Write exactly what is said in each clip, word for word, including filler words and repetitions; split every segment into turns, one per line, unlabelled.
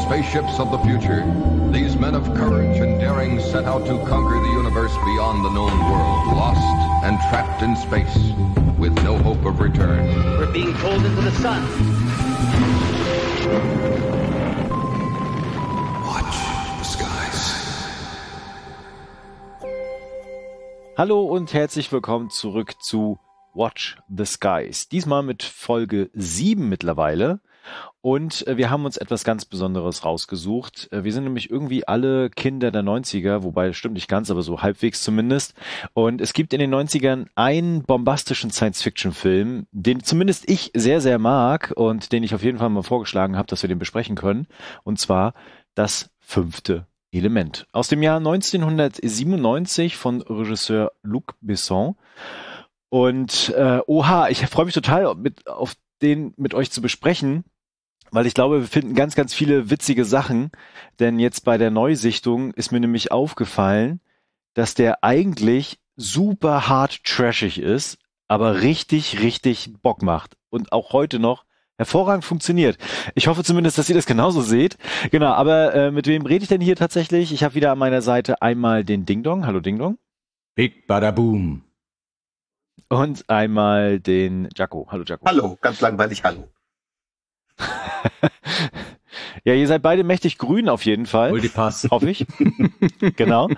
spaceships of the future, these men of courage and daring set out to conquer the universe beyond the known world, lost and trapped in space, with no hope of return.
We're being pulled into the sun.
Watch the skies.
Hallo und herzlich willkommen zurück zu Watch the Skies. Diesmal mit Folge sieben mittlerweile. Und äh, wir haben uns etwas ganz Besonderes rausgesucht. Äh, wir sind nämlich irgendwie alle Kinder der neunziger, wobei das stimmt nicht ganz, aber so halbwegs zumindest. Und es gibt in den neunzigern einen bombastischen Science-Fiction-Film, den zumindest ich sehr, sehr mag und den ich auf jeden Fall mal vorgeschlagen habe, dass wir den besprechen können. Und zwar Das fünfte Element. Aus dem Jahr neunzehnhundertsiebenundneunzig von Regisseur Luc Besson. Und äh, oha, ich freue mich total, mit, auf den mit euch zu besprechen, weil ich glaube, wir finden ganz, ganz viele witzige Sachen, denn jetzt bei der Neusichtung ist mir nämlich aufgefallen, dass der eigentlich super hart trashig ist, aber richtig, richtig Bock macht und auch heute noch hervorragend funktioniert. Ich hoffe zumindest, dass ihr das genauso seht. Genau, aber äh, mit wem rede ich denn hier tatsächlich? Ich habe wieder an meiner Seite einmal den Ding Dong. Hallo Ding Dong.
Big Bada Boom.
Und einmal den Jaco. Hallo Jaco.
Hallo, ganz langweilig, hallo.
Ja, ihr seid beide mächtig grün auf jeden Fall.
Multipass.
Hoffe ich. Genau.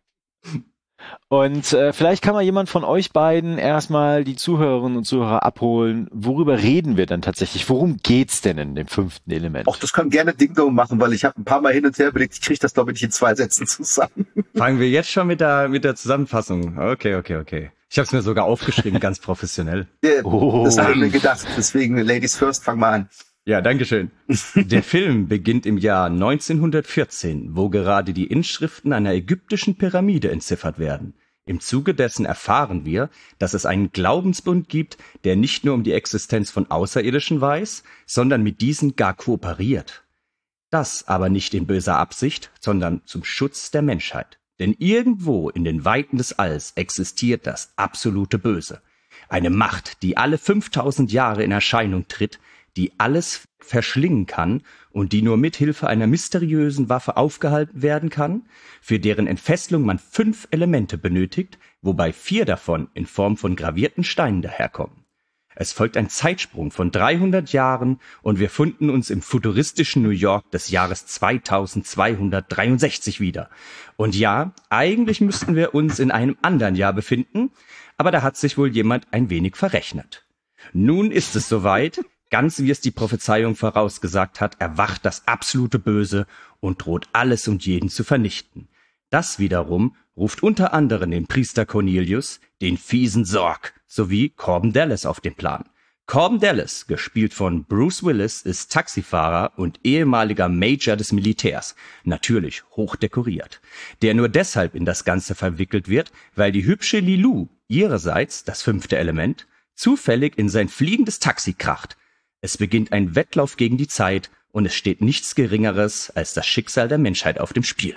Und äh, vielleicht kann mal jemand von euch beiden erstmal die Zuhörerinnen und Zuhörer abholen. Worüber reden wir dann tatsächlich? Worum geht's denn in dem fünften Element?
Auch das kann gerne Ding Dong machen, weil ich habe ein paar Mal hin und her überlegt, ich kriege das glaube ich nicht in zwei Sätzen zusammen.
Fangen wir jetzt schon mit der mit der Zusammenfassung. Okay, okay, okay. Ich habe es mir sogar aufgeschrieben, ganz professionell.
Ja,
Oh.
Das habe ich mir gedacht. Deswegen, Ladies first, fang mal an.
Ja, dankeschön. Der Film beginnt im Jahr neunzehnhundertvierzehn, wo gerade die Inschriften einer ägyptischen Pyramide entziffert werden. Im Zuge dessen erfahren wir, dass es einen Glaubensbund gibt, der nicht nur um die Existenz von Außerirdischen weiß, sondern mit diesen gar kooperiert. Das aber nicht in böser Absicht, sondern zum Schutz der Menschheit. Denn irgendwo in den Weiten des Alls existiert das absolute Böse. Eine Macht, die alle fünftausend Jahre in Erscheinung tritt, die alles verschlingen kann und die nur mithilfe einer mysteriösen Waffe aufgehalten werden kann, für deren Entfesselung man fünf Elemente benötigt, wobei vier davon in Form von gravierten Steinen daherkommen. Es folgt ein Zeitsprung von dreihundert Jahren und wir befinden uns im futuristischen New York des Jahres zweitausendzweihundertdreiundsechzig wieder. Und ja, eigentlich müssten wir uns in einem anderen Jahr befinden, aber da hat sich wohl jemand ein wenig verrechnet. Nun ist es soweit. Ganz wie es die Prophezeiung vorausgesagt hat, erwacht das absolute Böse und droht alles und jeden zu vernichten. Das wiederum ruft unter anderem den Priester Cornelius, den fiesen Sorg sowie Corbin Dallas auf den Plan. Corbin Dallas, gespielt von Bruce Willis, ist Taxifahrer und ehemaliger Major des Militärs, natürlich hoch dekoriert, der nur deshalb in das Ganze verwickelt wird, weil die hübsche Lilou, ihrerseits das fünfte Element, zufällig in sein fliegendes Taxi kracht. Es beginnt ein Wettlauf gegen die Zeit und es steht nichts Geringeres als das Schicksal der Menschheit auf dem Spiel.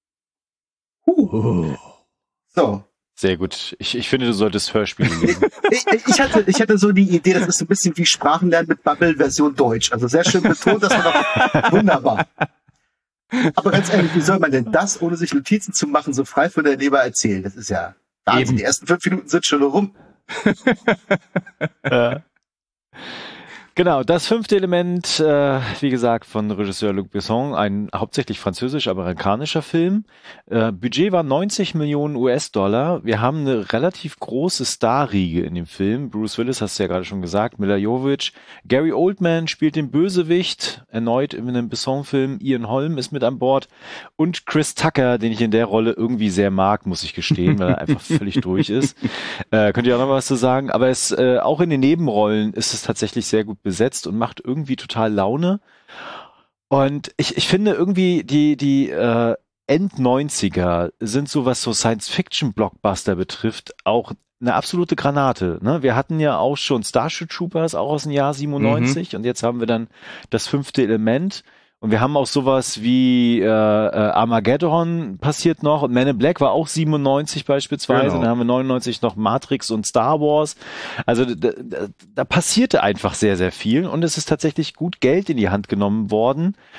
Huh. So.
Sehr gut. Ich, ich finde, du solltest Hörspiele lesen.
Ich, ich, hatte, ich hatte so die Idee, das ist so ein bisschen wie Sprachenlernen mit Bubble Version Deutsch. Also sehr schön betont, das war doch wunderbar. Aber ganz ehrlich, wie soll man denn das, ohne sich Notizen zu machen, so frei von der Leber erzählen? Das ist ja Wahnsinn.
Eben.
Die ersten fünf Minuten sind schon rum.
Ja. Genau, das fünfte Element, äh, wie gesagt, von Regisseur Luc Besson, ein hauptsächlich französisch-amerikanischer Film. Äh, Budget war neunzig Millionen U S-Dollar. Wir haben eine relativ große Starriege in dem Film. Bruce Willis, hast du ja gerade schon gesagt, Milla Jovovich. Gary Oldman spielt den Bösewicht, erneut in einem Besson-Film. Ian Holm ist mit an Bord. Und Chris Tucker, den ich in der Rolle irgendwie sehr mag, muss ich gestehen, weil er einfach völlig durch ist. Äh, könnt ihr auch noch was zu sagen? Aber es, äh, auch in den Nebenrollen ist es tatsächlich sehr gut besetzt und macht irgendwie total Laune. Und ich, ich finde irgendwie die, die äh, End-neunziger sind so, was so Science-Fiction-Blockbuster betrifft, auch eine absolute Granate. Ne? Wir hatten ja auch schon Starship Troopers, auch aus dem Jahr siebenundneunzig, mhm. und jetzt haben wir dann das fünfte Element. Und wir haben auch sowas wie äh, äh, Armageddon passiert noch und Man in Black war auch siebenundneunzig beispielsweise.
Genau.
Dann haben wir neunundneunzig noch Matrix und Star Wars. Also da, da, da passierte einfach sehr, sehr viel und es ist tatsächlich gut Geld in die Hand genommen worden.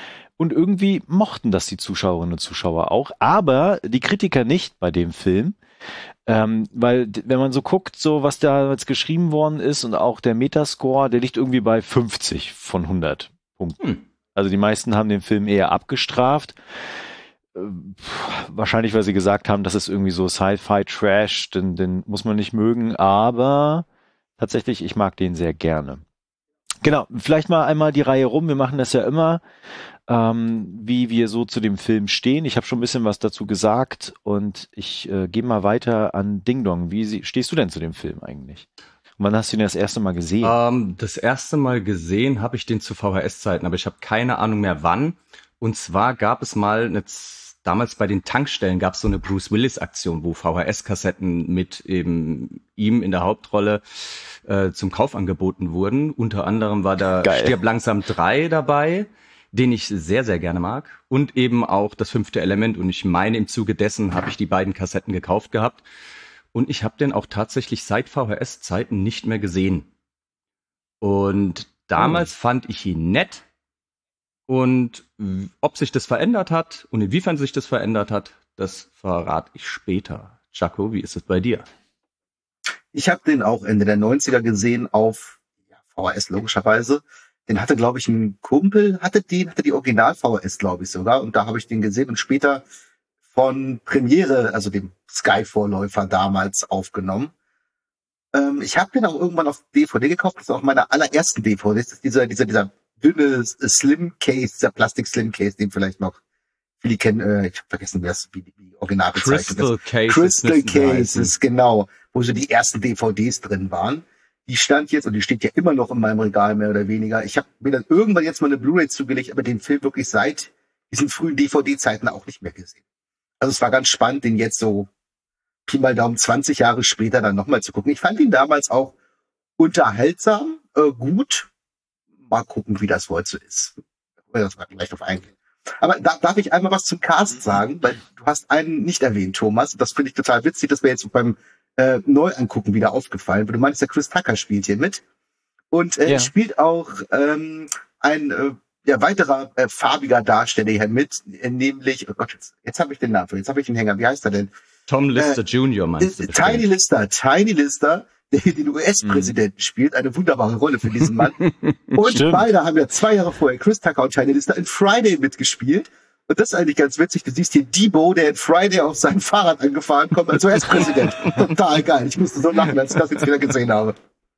Und irgendwie mochten das die Zuschauerinnen und Zuschauer auch, aber die Kritiker nicht bei dem Film. Ähm, weil, wenn man so guckt, so was da jetzt geschrieben worden ist und auch der Metascore, der liegt irgendwie bei fünfzig von hundert Punkten. Hm. Also die meisten haben den Film eher abgestraft. Äh, wahrscheinlich, weil sie gesagt haben, das ist irgendwie so Sci-Fi-Trash, den, den muss man nicht mögen, aber tatsächlich, ich mag den sehr gerne. Genau, vielleicht mal einmal die Reihe rum, wir machen das ja immer. Ähm, wie wir so zu dem Film stehen. Ich habe schon ein bisschen was dazu gesagt und ich äh, gehe mal weiter an Ding Dong. Wie sie, stehst du denn zu dem Film eigentlich? Und wann hast du ihn das erste Mal gesehen?
Ähm, das erste Mal gesehen habe ich den zu V H S-Zeiten, aber ich habe keine Ahnung mehr wann. Und zwar gab es mal, eine, damals bei den Tankstellen gab es so eine Bruce Willis-Aktion, wo V H S-Kassetten mit eben ihm in der Hauptrolle äh, zum Kauf angeboten wurden. Unter anderem war da
Geil.
Stirb langsam drei dabei, den ich sehr, sehr gerne mag. Und eben auch das fünfte Element. Und ich meine, im Zuge dessen habe ich die beiden Kassetten gekauft gehabt. Und ich habe den auch tatsächlich seit V H S-Zeiten nicht mehr gesehen. Und damals oh. fand ich ihn nett. Und ob sich das verändert hat und inwiefern sich das verändert hat, das verrate ich später. Jaco, wie ist es bei dir?
Ich habe den auch Ende der neunziger gesehen auf ja, V H S logischerweise. Den hatte, glaube ich, ein Kumpel, hatte den, hatte die Original-V H S, glaube ich sogar. Und da habe ich den gesehen und später von Premiere, also dem Sky-Vorläufer damals aufgenommen. Ähm, ich habe den auch irgendwann auf D V D gekauft. Das ist auch meine allerersten D V Ds. Das ist dieser, dieser, dieser dünne Slim-Case, dieser Plastik-Slim-Case, den vielleicht noch viele kennen. Äh, ich habe vergessen, wie das wie die Original bezeichnet
Crystal Cases.
Crystal Cases, genau. Wo so die ersten D V Ds drin waren. Die stand jetzt, und die steht ja immer noch in meinem Regal, mehr oder weniger. Ich habe mir dann irgendwann jetzt mal eine Blu-ray zugelegt, aber den Film wirklich seit diesen frühen D V D-Zeiten auch nicht mehr gesehen. Also es war ganz spannend, den jetzt so Pi mal Daumen zwanzig Jahre später dann nochmal zu gucken. Ich fand ihn damals auch unterhaltsam, äh, gut. Mal gucken, wie das heute so ist. Das war gleich drauf eingehen. Aber da, darf ich einmal was zum Cast sagen? Weil du hast einen nicht erwähnt, Thomas. Das finde ich total witzig. Das wäre jetzt beim äh, Neuangucken wieder aufgefallen. Weil du meinst, der Chris Tucker spielt hier mit. Und äh,
Ja.
spielt auch ähm, ein äh, ja, weiterer äh, farbiger Darsteller hier mit. Äh, nämlich, oh Gott, jetzt, jetzt habe ich den Namen. Jetzt habe ich den Hänger. Wie heißt er denn?
Tom Lister äh, Junior meinst du?
Tiny
bestimmt.
Lister. Tiny Lister, der hier den U S-Präsidenten
Mhm.
spielt. Eine wunderbare Rolle für diesen Mann. Und
Stimmt.
beide haben ja zwei Jahre vorher, Chris Tucker und Tiny Lister, in Friday mitgespielt. Und das ist eigentlich ganz witzig. Du siehst hier Debo, der in Friday auf sein Fahrrad angefahren kommt als U S-Präsident. Total geil. Ich musste so lachen, als ich das jetzt wieder gesehen habe.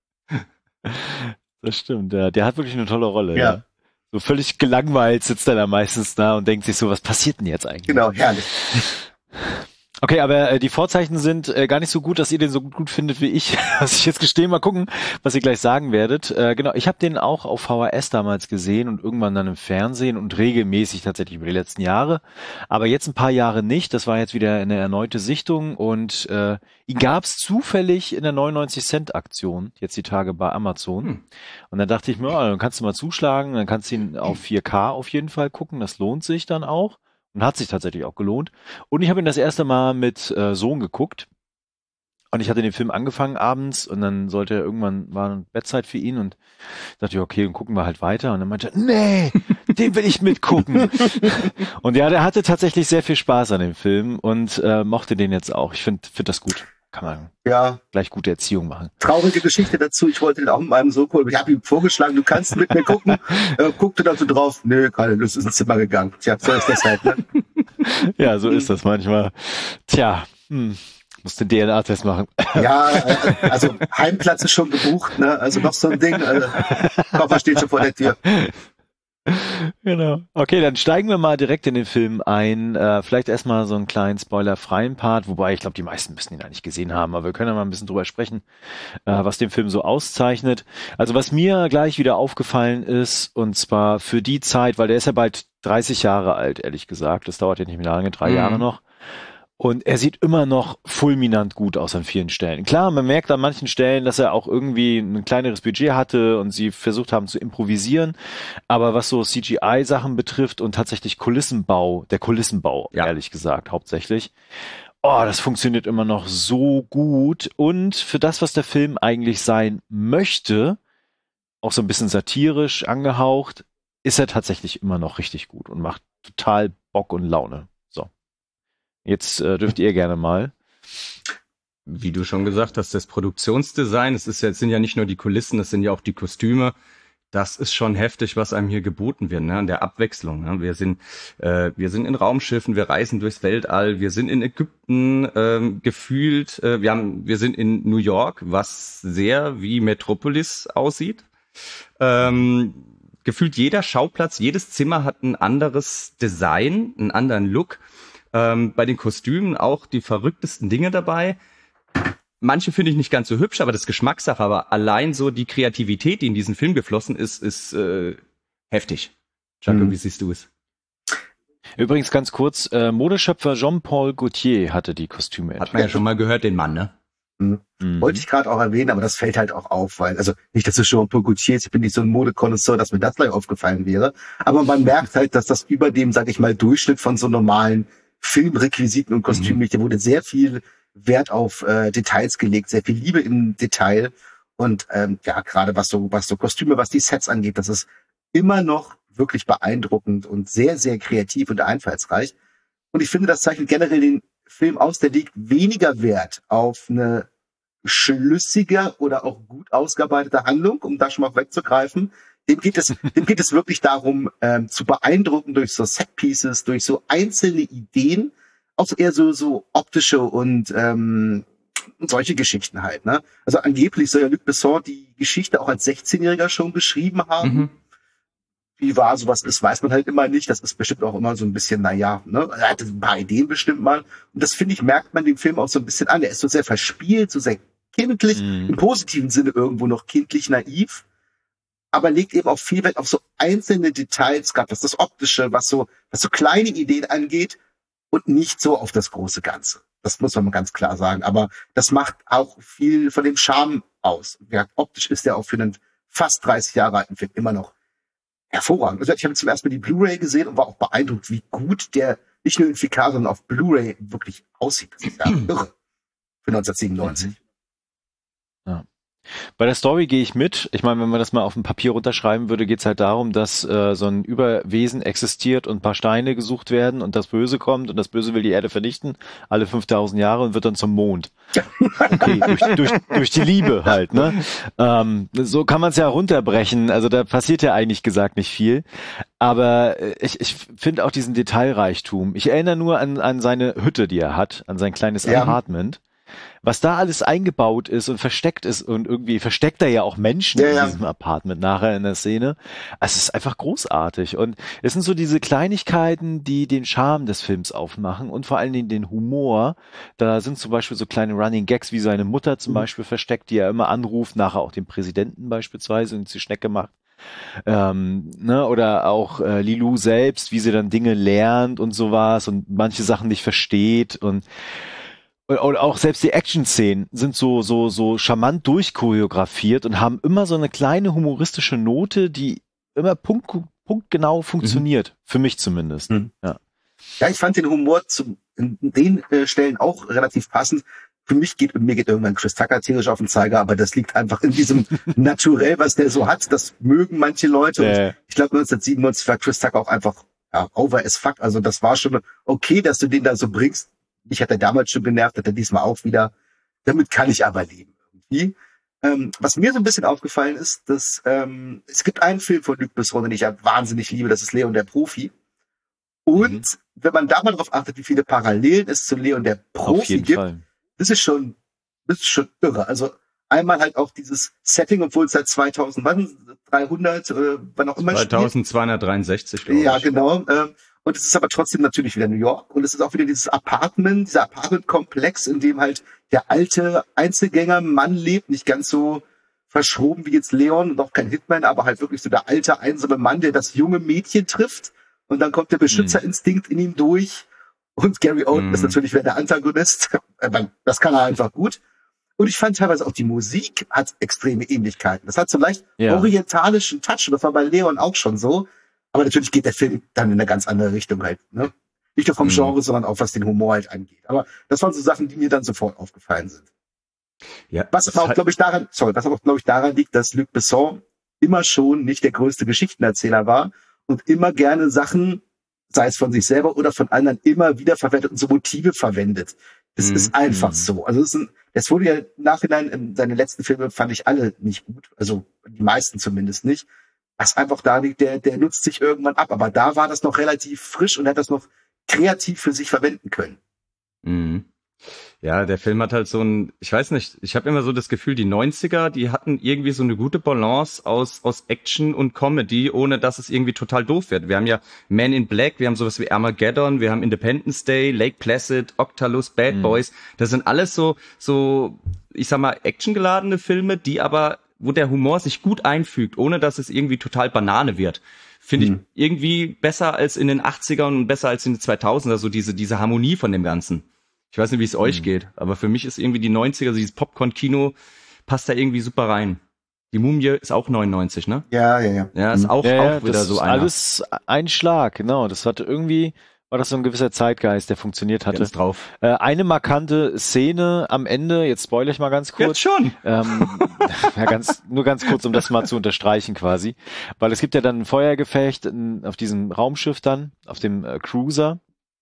Das stimmt, ja. Der hat wirklich eine tolle Rolle.
Ja.
Ja. So völlig gelangweilt sitzt er da meistens da und denkt sich so, was passiert denn jetzt eigentlich?
Genau, herrlich.
Okay, aber äh, die Vorzeichen sind äh, gar nicht so gut, dass ihr den so gut, gut findet wie ich. Was ich jetzt gestehe, mal gucken, was ihr gleich sagen werdet. Äh, genau, ich habe den auch auf V H S damals gesehen und irgendwann dann im Fernsehen und regelmäßig tatsächlich über die letzten Jahre. Aber jetzt ein paar Jahre nicht. Das war jetzt wieder eine erneute Sichtung und äh, ihn gab's zufällig in der neunundneunzig Cent Aktion, jetzt die Tage bei Amazon.
Hm.
Und dann dachte ich mir, oh, dann kannst du mal zuschlagen, dann kannst du ihn auf vier K auf jeden Fall gucken. Das lohnt sich dann auch. Und hat sich tatsächlich auch gelohnt. Und ich habe ihn das erste Mal mit äh, Sohn geguckt. Und ich hatte den Film angefangen abends und dann sollte er irgendwann, war eine Bettzeit für ihn und dachte ich, okay, dann gucken wir halt weiter. Und dann meinte er, nee, den will ich mitgucken. Und ja, der hatte tatsächlich sehr viel Spaß an dem Film und äh, mochte den jetzt auch. Ich finde find das gut. Kann man
Ja,
gleich gute Erziehung machen.
traurige Geschichte dazu. Ich wollte den auch mit meinem Sohn holen. Ich habe ihm vorgeschlagen, du kannst mit mir gucken. äh, guckte dann so drauf. Nö, keine Lust, ist ins Zimmer gegangen. Tja, so ist das halt, ne?
Ja, so ist das manchmal. Tja, hm, muss den D N A-Test machen.
Ja, äh, also Heimplatz ist schon gebucht, ne? Also noch so ein Ding. Äh, Koffer steht schon vor der Tür.
Genau. Okay, dann steigen wir mal direkt in den Film ein. Äh, vielleicht erstmal so einen kleinen spoilerfreien Part, wobei ich glaube, die meisten müssen ihn eigentlich gesehen haben, aber wir können ja mal ein bisschen drüber sprechen, äh, was den Film so auszeichnet. Also was mir gleich wieder aufgefallen ist, und zwar für die Zeit, weil der ist ja bald dreißig Jahre alt, ehrlich gesagt. Das dauert ja nicht mehr lange, drei
Mhm.
Jahre noch. Und er sieht immer noch fulminant gut aus an vielen Stellen. Klar, man merkt an manchen Stellen, dass er auch irgendwie ein kleineres Budget hatte und sie versucht haben zu improvisieren. Aber was so C G I-Sachen betrifft und tatsächlich Kulissenbau, der Kulissenbau,
Ja.
ehrlich gesagt, hauptsächlich. Oh, das funktioniert immer noch so gut. Und für das, was der Film eigentlich sein möchte, auch so ein bisschen satirisch angehaucht, ist er tatsächlich immer noch richtig gut und macht total Bock und Laune. So. Jetzt äh, dürft ihr gerne mal.
Wie du schon gesagt hast, das Produktionsdesign, es ist ja, es sind ja nicht nur die Kulissen, es sind ja auch die Kostüme. Das ist schon heftig, was einem hier geboten wird, ne? An der Abwechslung. Ne? Wir sind, äh, wir sind in Raumschiffen, wir reisen durchs Weltall, wir sind in Ägypten ähm, gefühlt, äh, wir haben, wir sind in New York, was sehr wie Metropolis aussieht. Ähm, gefühlt jeder Schauplatz, jedes Zimmer hat ein anderes Design, einen anderen Look. Ähm, bei den Kostümen auch die verrücktesten Dinge dabei. Manche finde ich nicht ganz so hübsch, aber das ist Geschmackssache. Aber allein so die Kreativität, die in diesen Film geflossen ist, ist äh, heftig. Jaco, hm. wie siehst du es?
Übrigens ganz kurz, äh, Modeschöpfer Jean-Paul Gaultier hatte die Kostüme entwickelt.
Hat man ja schon mal gehört, den Mann, ne?
Mhm. Mhm. Wollte ich gerade auch erwähnen, aber das fällt halt auch auf, weil, also nicht, dass es Jean-Paul Gaultier ist, ich bin nicht so ein Modekonnoisseur, dass mir das gleich aufgefallen wäre, aber man merkt halt, dass das über dem, sag ich mal, Durchschnitt von so normalen Filmrequisiten und Kostümen liegt. Mhm. Da wurde sehr viel Wert auf äh, Details gelegt, sehr viel Liebe im Detail und ähm, ja, gerade was so was so Kostüme, was die Sets angeht, das ist immer noch wirklich beeindruckend und sehr, sehr kreativ und einfallsreich. Und ich finde, das zeichnet generell den Film aus, der legt weniger Wert auf eine schlüssige oder auch gut ausgearbeitete Handlung, um da schon mal wegzugreifen. Dem geht es, dem geht es wirklich darum, ähm, zu beeindrucken durch so Set-Pieces, durch so einzelne Ideen, auch eher so, so optische und, ähm, und solche Geschichten halt, ne? Also angeblich soll ja Luc Besson die Geschichte auch als sechzehnjähriger schon geschrieben haben. Mhm. Wie wahr sowas ist, weiß man halt immer nicht. Das ist bestimmt auch immer so ein bisschen, naja, ne? Er hatte ein paar Ideen bestimmt mal. Und das, finde ich, merkt man dem Film auch so ein bisschen an. Er ist so sehr verspielt, so sehr kindlich, mhm. im positiven Sinne irgendwo noch kindlich naiv, aber legt eben auch viel Wert auf so einzelne Details, gerade was das Optische, was so, was so kleine Ideen angeht, und nicht so auf das große Ganze. Das muss man mal ganz klar sagen. Aber das macht auch viel von dem Charme aus. Ja, optisch ist der auch für einen fast dreißig Jahre alten Film immer noch hervorragend. Also ich habe zum ersten Mal die Blu-ray gesehen und war auch beeindruckt, wie gut der nicht nur in vier K, sondern auf Blu-ray wirklich aussieht. Das ist ja irre für neunzehnhundertsiebenundneunzig.
Ja. Bei der Story gehe ich mit. Ich meine, wenn man das mal auf dem Papier runterschreiben würde, geht es halt darum, dass äh, so ein Überwesen existiert und ein paar Steine gesucht werden und das Böse kommt und das Böse will die Erde vernichten, alle fünftausend Jahre und wird dann zum Mond. Okay, durch, durch, durch die Liebe halt, ne? Ähm, so kann man es ja runterbrechen. Also da passiert ja eigentlich gesagt nicht viel. Aber ich, ich finde auch diesen Detailreichtum. Ich erinnere nur an, an seine Hütte, die er hat, an sein kleines ja. Apartment. Was da alles eingebaut ist und versteckt ist und irgendwie versteckt er ja auch Menschen ja, in ja. diesem Apartment nachher in der Szene. Also es ist einfach großartig und es sind so diese Kleinigkeiten, die den Charme des Films aufmachen und vor allen Dingen den Humor. Da sind zum Beispiel so kleine Running Gags wie seine Mutter zum mhm. Beispiel versteckt, die er immer anruft, nachher auch den Präsidenten beispielsweise und die Schnecke macht. Ähm, ne, oder auch äh, Lilou selbst, wie sie dann Dinge lernt und sowas und manche Sachen nicht versteht und Und auch selbst die Action-Szenen sind so, so, so charmant durchchoreografiert und haben immer so eine kleine humoristische Note, die immer punkt, punktgenau funktioniert. Mhm. Für mich zumindest. Mhm. Ja.
Ja, ich fand den Humor zu, in den äh, Stellen auch relativ passend. Für mich geht, mir geht irgendwann Chris Tucker tierisch auf den Zeiger, aber das liegt einfach in diesem Naturell, was der so hat. Das mögen manche Leute.
Äh.
Und ich glaube, neunzehnhundertsiebenundneunzig war Chris Tucker auch einfach, ja, over as fuck. Also das war schon okay, dass du den da so bringst. Mich hat er damals schon genervt, hat er diesmal auch wieder. Damit kann ich aber leben irgendwie. Ähm, was mir so ein bisschen aufgefallen ist, dass ähm, es gibt einen Film von Luc Besson, den ich ja wahnsinnig liebe, das ist Leon der Profi. Und mhm. wenn man da mal drauf achtet, wie viele Parallelen es zu Leon der Profi gibt, Fall. das ist schon, das ist schon irre. Also einmal halt auch dieses Setting, obwohl es seit zweitausend, wann, dreihundert, äh, wann auch immer
zweitausendzweihundertdreiundsechzig, glaube ich.
Ja, genau. Ähm, Und es ist aber trotzdem natürlich wieder New York. Und es ist auch wieder dieses Apartment, dieser Apartmentkomplex, in dem halt der alte Einzelgänger-Mann lebt. Nicht ganz so verschroben wie jetzt Leon und auch kein Hitman, aber halt wirklich so der alte, einsame Mann, der das junge Mädchen trifft. Und dann kommt der Beschützerinstinkt mm. in ihm durch. Und Gary Oldman mm. ist natürlich wieder der Antagonist. Das kann er einfach gut. Und ich fand teilweise auch die Musik hat extreme Ähnlichkeiten. Das hat so leicht ja. orientalischen Touch. Und das war bei Leon auch schon so. Aber natürlich geht der Film dann in eine ganz andere Richtung halt, ne? Nicht nur vom Genre, mhm. sondern auch was den Humor halt angeht. Aber das waren so Sachen, die mir dann sofort aufgefallen sind.
Ja,
was aber auch, glaube ich, daran, sorry, was aber auch, glaube ich, daran liegt, dass Luc Besson immer schon nicht der größte Geschichtenerzähler war und immer gerne Sachen, sei es von sich selber oder von anderen, immer wieder verwendet und so Motive verwendet. Das mhm. ist einfach mhm. so. Also es, ist ein, es wurde ja im Nachhinein, seine letzten Filme fand ich alle nicht gut, also die meisten zumindest nicht. Was einfach da liegt, der, der nutzt sich irgendwann ab. Aber da war das noch relativ frisch und hat das noch kreativ für sich verwenden können.
Mhm. Ja, der Film hat halt so ein, ich weiß nicht, ich habe immer so das Gefühl, die neunziger, die hatten irgendwie so eine gute Balance aus aus Action und Comedy, ohne dass es irgendwie total doof wird. Wir haben ja Man in Black, wir haben sowas wie Armageddon, wir haben Independence Day, Lake Placid, Octalus, Bad mhm. Boys. Das sind alles so, so, ich sag mal, actiongeladene Filme, die aber, wo der Humor sich gut einfügt, ohne dass es irgendwie total Banane wird. Finde mhm. ich irgendwie besser als in den achtzigern und besser als in den zweitausender, so diese, diese Harmonie von dem Ganzen. Ich weiß nicht, wie es euch mhm. geht, aber für mich ist irgendwie die neunziger, also dieses Popcorn-Kino, passt da irgendwie super rein. Die Mumie ist auch neunundneunzig, ne?
Ja, ja, ja.
Ja, ist auch,
ja,
auch
ja,
wieder
das
so
ist
einer.
Alles ein Schlag, genau. Das hatte irgendwie, war das so ein gewisser Zeitgeist, der funktioniert hatte.
Ganz drauf.
Äh, eine markante Szene am Ende, jetzt spoilere ich mal ganz kurz.
Jetzt schon.
Ähm, ja, ganz, nur ganz kurz, um das mal zu unterstreichen quasi. Weil es gibt ja dann ein Feuergefecht in, auf diesem Raumschiff dann, auf dem äh, Cruiser.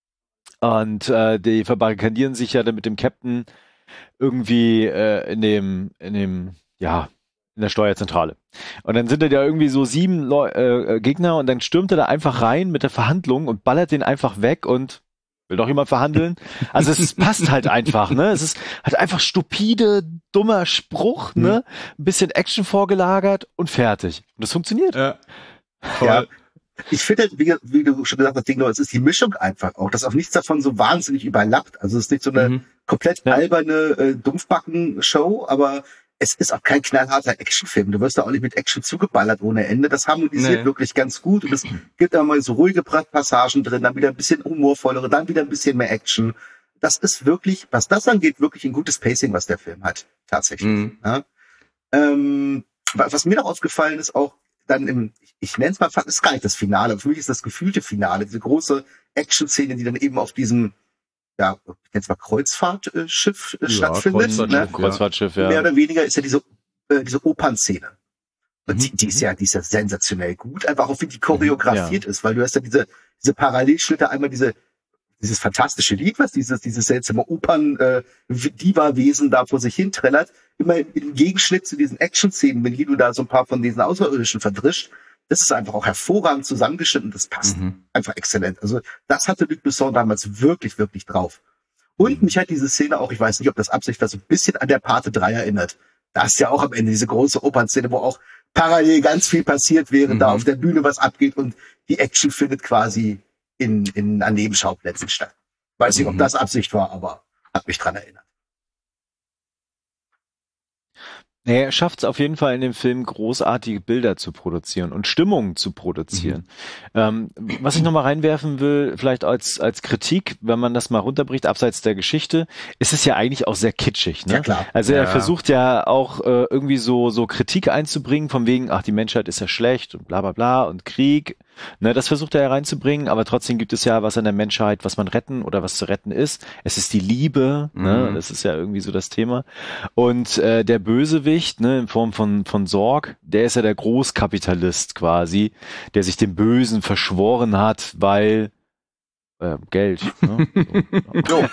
Und äh, die verbarrikadieren sich ja dann mit dem Captain irgendwie äh, in dem, in dem, ja, in der Steuerzentrale. Und dann sind da ja irgendwie so sieben Leu äh, Gegner und dann stürmt er da einfach rein mit der Verhandlung und ballert den einfach weg und will doch jemand verhandeln. Also es passt halt einfach, ne? Es ist halt einfach stupide, dummer Spruch, ne? Ein bisschen Action vorgelagert und fertig. Und das funktioniert.
Ja. Voll.
Ja. Ich finde, wie, wie du schon gesagt hast, Ding, es ist die Mischung einfach auch, dass auch nichts davon so wahnsinnig überlappt. Also es ist nicht so eine mhm. komplett ja. alberne äh, Dumpfbacken-Show, aber es ist auch kein knallharter Actionfilm. Du wirst da auch nicht mit Action zugeballert ohne Ende. Das harmonisiert nee. wirklich ganz gut und es gibt auch mal so ruhige Passagen drin, dann wieder ein bisschen humorvollere, dann wieder ein bisschen mehr Action. Das ist wirklich, was das angeht, wirklich ein gutes Pacing, was der Film hat. Tatsächlich. Mhm. Ja. Ähm, was mir noch aufgefallen ist, auch dann im, ich, ich nenne es mal, ist gar nicht das Finale, für mich ist das gefühlte Finale, diese große Action-Szene, die dann eben auf diesem, ja, ich nenne es mal Kreuzfahrtschiff äh, ja, stattfindet.
Kreuzfahrtschiff,
ne?
Kreuzfahrtschiff, ja.
Mehr oder weniger ist ja diese, äh, diese Opernszene. Und
Mhm.
die, die ist ja, die ist ja sensationell gut, einfach auch wie die choreografiert ja. ist, weil du hast ja diese, diese Parallelschnitte, einmal diese, dieses fantastische Lied, was dieses, dieses seltsame Opern, äh, Diva-Wesen da vor sich hin trällert, immer im Gegenschnitt zu diesen Action-Szenen, wenn Guido da so ein paar von diesen Außerirdischen verdrischt, das ist einfach auch hervorragend zusammengeschnitten, das passt mhm. einfach exzellent. Also das hatte Luc Besson damals wirklich, wirklich drauf. Und mich hat diese Szene auch, ich weiß nicht, ob das Absicht war, so ein bisschen an der Pate drei erinnert. Da ist ja auch am Ende diese große Opernszene, wo auch parallel ganz viel passiert, während mhm. da auf der Bühne was abgeht und die Action findet quasi in, in an Nebenschauplätzen statt. Weiß nicht, ob das Absicht war, aber hat mich dran erinnert.
Nee, er schafft es auf jeden Fall in dem Film, großartige Bilder zu produzieren und Stimmungen zu produzieren. Mhm. Ähm, was ich nochmal reinwerfen will, vielleicht als als Kritik, wenn man das mal runterbricht, abseits der Geschichte, ist es ja eigentlich auch sehr kitschig. Ne?
Ja, klar.
Also er
ja.
versucht ja auch äh, irgendwie so so Kritik einzubringen, von wegen, ach, die Menschheit ist ja schlecht und bla bla bla und Krieg. Ne, das versucht er ja reinzubringen, aber trotzdem gibt es ja was an der Menschheit, was man retten oder was zu retten ist. Es ist die Liebe, mhm. ne? Das ist ja irgendwie so das Thema. Und äh, der Bösewicht, ne, in Form von von Sorg, der ist ja der Großkapitalist quasi, der sich dem Bösen verschworen hat, weil äh, Geld. Ne? So.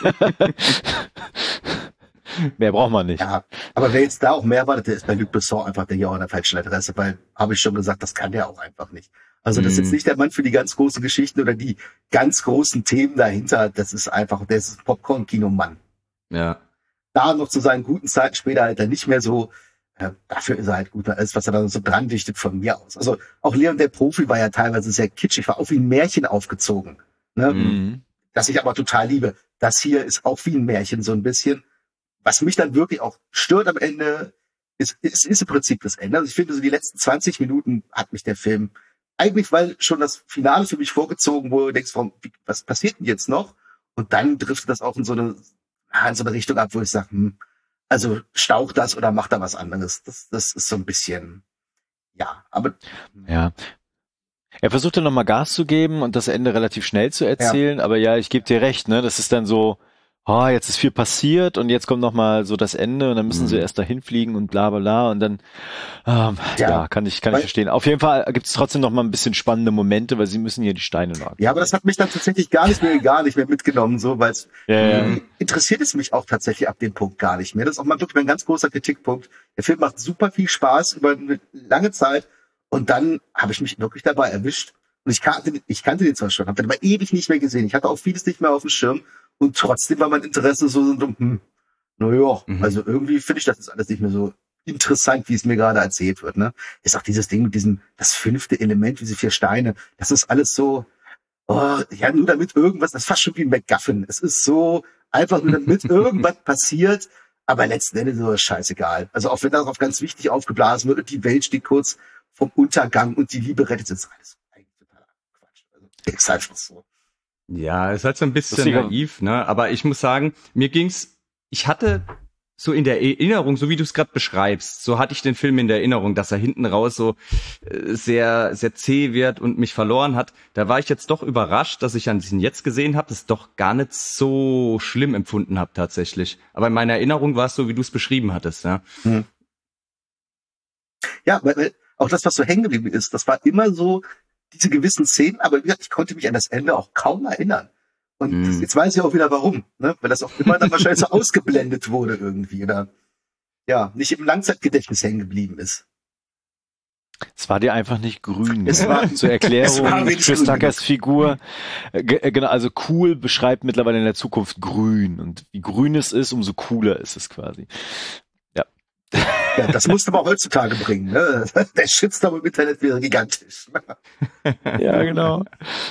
Mehr braucht man nicht.
Ja, aber wer jetzt da auch mehr wartet, der ist bei Luc Besson einfach der ja an der falschen Adresse, weil, habe ich schon gesagt, das kann der auch einfach nicht. Also das ist jetzt nicht der Mann für die ganz großen Geschichten oder die ganz großen Themen dahinter. Das ist einfach, der ist ein Popcorn-Kino-Mann.
Ja.
Da noch zu seinen guten Zeiten später halt er nicht mehr so, äh, dafür ist er halt gut, alles, was er da so dran dichtet von mir aus. Also auch Leon der Profi war ja teilweise sehr kitschig, war auch wie ein Märchen aufgezogen. Ne?
Mhm.
Das ich aber total liebe. Das hier ist auch wie ein Märchen so ein bisschen. Was mich dann wirklich auch stört am Ende, ist, ist, ist im Prinzip das Ende. Also ich finde, so die letzten zwanzig Minuten hat mich der Film eigentlich, weil schon das Finale für mich vorgezogen wurde, denkst du, was passiert denn jetzt noch? Und dann driftet das auch in so eine, in so eine Richtung ab, wo ich sage, hm, also staucht das oder macht da was anderes. Das, das ist so ein bisschen, ja, aber.
Ja. Er versucht dann nochmal Gas zu geben und das Ende relativ schnell zu erzählen, ja. aber ja, ich gebe dir recht, ne, das ist dann so, oh, jetzt ist viel passiert und jetzt kommt nochmal so das Ende und dann müssen mhm. sie erst dahin fliegen und bla bla bla und dann, ähm, ja. ja, kann ich, kann weil, ich verstehen. Auf jeden Fall gibt es trotzdem noch mal ein bisschen spannende Momente, weil sie müssen hier die Steine nagen.
Ja, aber das hat mich dann tatsächlich gar nicht mehr, gar nicht mehr mitgenommen, so, weil es
ja, ja.
interessiert es mich auch tatsächlich ab dem Punkt gar nicht mehr. Das ist auch mal wirklich ein ganz großer Kritikpunkt. Der Film macht super viel Spaß über eine lange Zeit und dann habe ich mich wirklich dabei erwischt. Und ich kannte, ich kannte den zwar schon, habe den aber ewig nicht mehr gesehen. Ich hatte auch vieles nicht mehr auf dem Schirm. Und trotzdem war mein Interesse so, so hm, naja, mhm. also irgendwie finde ich das jetzt alles nicht mehr so interessant, wie es mir gerade erzählt wird, ne? Ist auch dieses Ding mit diesem, das fünfte Element, diese vier Steine, das ist alles so, oh, ja, nur damit irgendwas, das ist fast schon wie ein MacGuffin. Es ist so, einfach nur damit irgendwas passiert, aber letzten Endes ist das scheißegal. Also auch wenn darauf ganz wichtig aufgeblasen wird und die Welt steht kurz vom Untergang und die Liebe rettet, ist alles eigentlich totaler Quatsch. Also, ist einfach so.
Ja, ist halt so ein bisschen naiv, ne? Aber ich muss sagen, mir ging's, ich hatte so in der Erinnerung, so wie du es gerade beschreibst, so hatte ich den Film in der Erinnerung, dass er hinten raus so äh, sehr sehr zäh wird und mich verloren hat. Da war ich jetzt doch überrascht, dass ich an diesen jetzt gesehen habe, das doch gar nicht so schlimm empfunden habe tatsächlich. Aber in meiner Erinnerung war es so, wie du es beschrieben hattest, ja.
Hm. Ja, weil, weil auch das, was so hängen geblieben ist, das war immer so diese gewissen Szenen, aber wie gesagt, ich konnte mich an das Ende auch kaum erinnern. Und mm. das, jetzt weiß ich auch wieder warum, ne? Weil das auch immer dann wahrscheinlich so ausgeblendet wurde irgendwie oder ja, nicht im Langzeitgedächtnis hängen geblieben ist.
Es war dir einfach nicht grün. Es war zur Erklärung für Tuckers Figur. G- genau, also cool beschreibt mittlerweile in der Zukunft grün und wie grün es ist, umso cooler ist es quasi. Ja.
Ja, das musste man heutzutage bringen, ne? Der Shitstorm im Internet wäre gigantisch.
Ja, genau.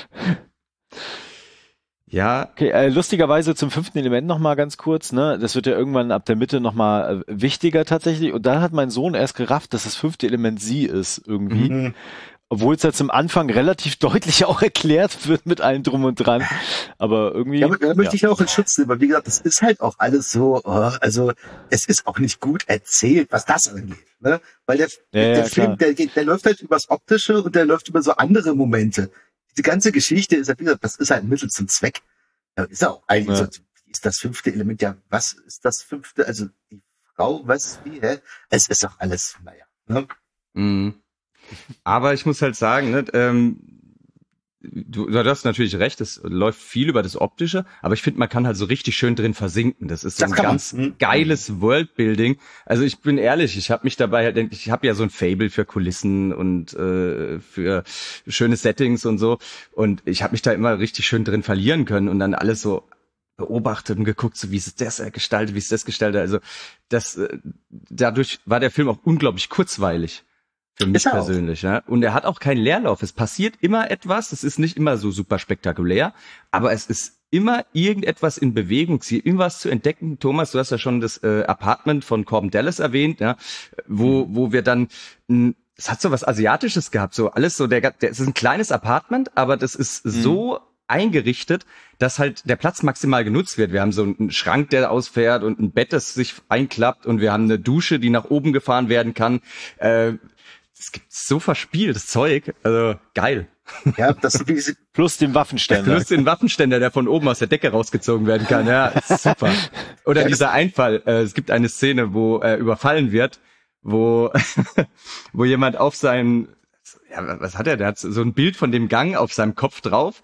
Ja.
Okay, äh, lustigerweise zum fünften Element nochmal ganz kurz, ne? Das wird ja irgendwann ab der Mitte nochmal äh, wichtiger tatsächlich. Und dann hat mein Sohn erst gerafft, dass das fünfte Element sie ist irgendwie. Mhm. Obwohl es ja zum Anfang relativ deutlich auch erklärt wird mit allem drum und dran. Aber irgendwie.
Ja, aber da möchte ja. ich ja auch in Schutz nehmen, weil wie gesagt, das ist halt auch alles so, oh, also es ist auch nicht gut erzählt, was das angeht. Ne? Weil der,
ja,
der
ja,
Film, der, geht, der läuft halt übers Optische und der läuft über so andere Momente. Die ganze Geschichte ist halt, wie gesagt, das ist halt ein Mittel zum Zweck. Ja, ist auch eigentlich ja. so, ist das fünfte Element, ja, was ist das fünfte, also die Frau, was, wie, hä? Es ist doch alles, naja. Ne?
Mhm. Aber ich muss halt sagen, ne, ähm, du, du hast natürlich recht, es läuft viel über das Optische, aber ich finde, man kann halt so richtig schön drin versinken. Das ist so das ein ganz man. geiles Worldbuilding. Also ich bin ehrlich, ich habe mich dabei, ich habe ja so ein Faible für Kulissen und äh, für schöne Settings und so. Und ich habe mich da immer richtig schön drin verlieren können und dann alles so beobachtet und geguckt, so wie ist das gestaltet, wie ist das gestaltet. Also das, äh, dadurch war der Film auch unglaublich kurzweilig. Für mich persönlich, ja. Und er hat auch keinen Leerlauf. Es passiert immer etwas. Es ist nicht immer so super spektakulär, aber es ist immer irgendetwas in Bewegung, irgendwas zu entdecken. Thomas, du hast ja schon das äh, Apartment von Corbin Dallas erwähnt, ja, wo wo wir dann mh, es hat so was Asiatisches gehabt, so alles so der, der es ist ein kleines Apartment, aber das ist mhm. so eingerichtet, dass halt der Platz maximal genutzt wird. Wir haben so einen Schrank, der ausfährt und ein Bett, das sich einklappt und wir haben eine Dusche, die nach oben gefahren werden kann. Äh, Es gibt so verspieltes Zeug, also geil.
Ja, das ist
plus den Waffenständer.
Plus den Waffenständer, der von oben aus der Decke rausgezogen werden kann. Ja, super. Oder ja, dieser Einfall. Äh, es gibt eine Szene, wo er überfallen wird, wo wo jemand auf seinem, ja, was hat er? Der hat so ein Bild von dem Gang auf seinem Kopf drauf.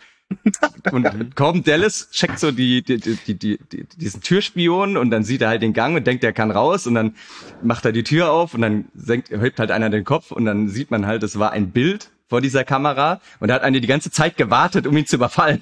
Und Corbin Dallas checkt so die, die, die, die, die, diesen Türspion und dann sieht er halt den Gang und denkt, er kann raus und dann macht er die Tür auf und dann senkt, hebt halt einer den Kopf und dann sieht man halt, es war ein Bild vor dieser Kamera und da hat einer die ganze Zeit gewartet, um ihn zu überfallen.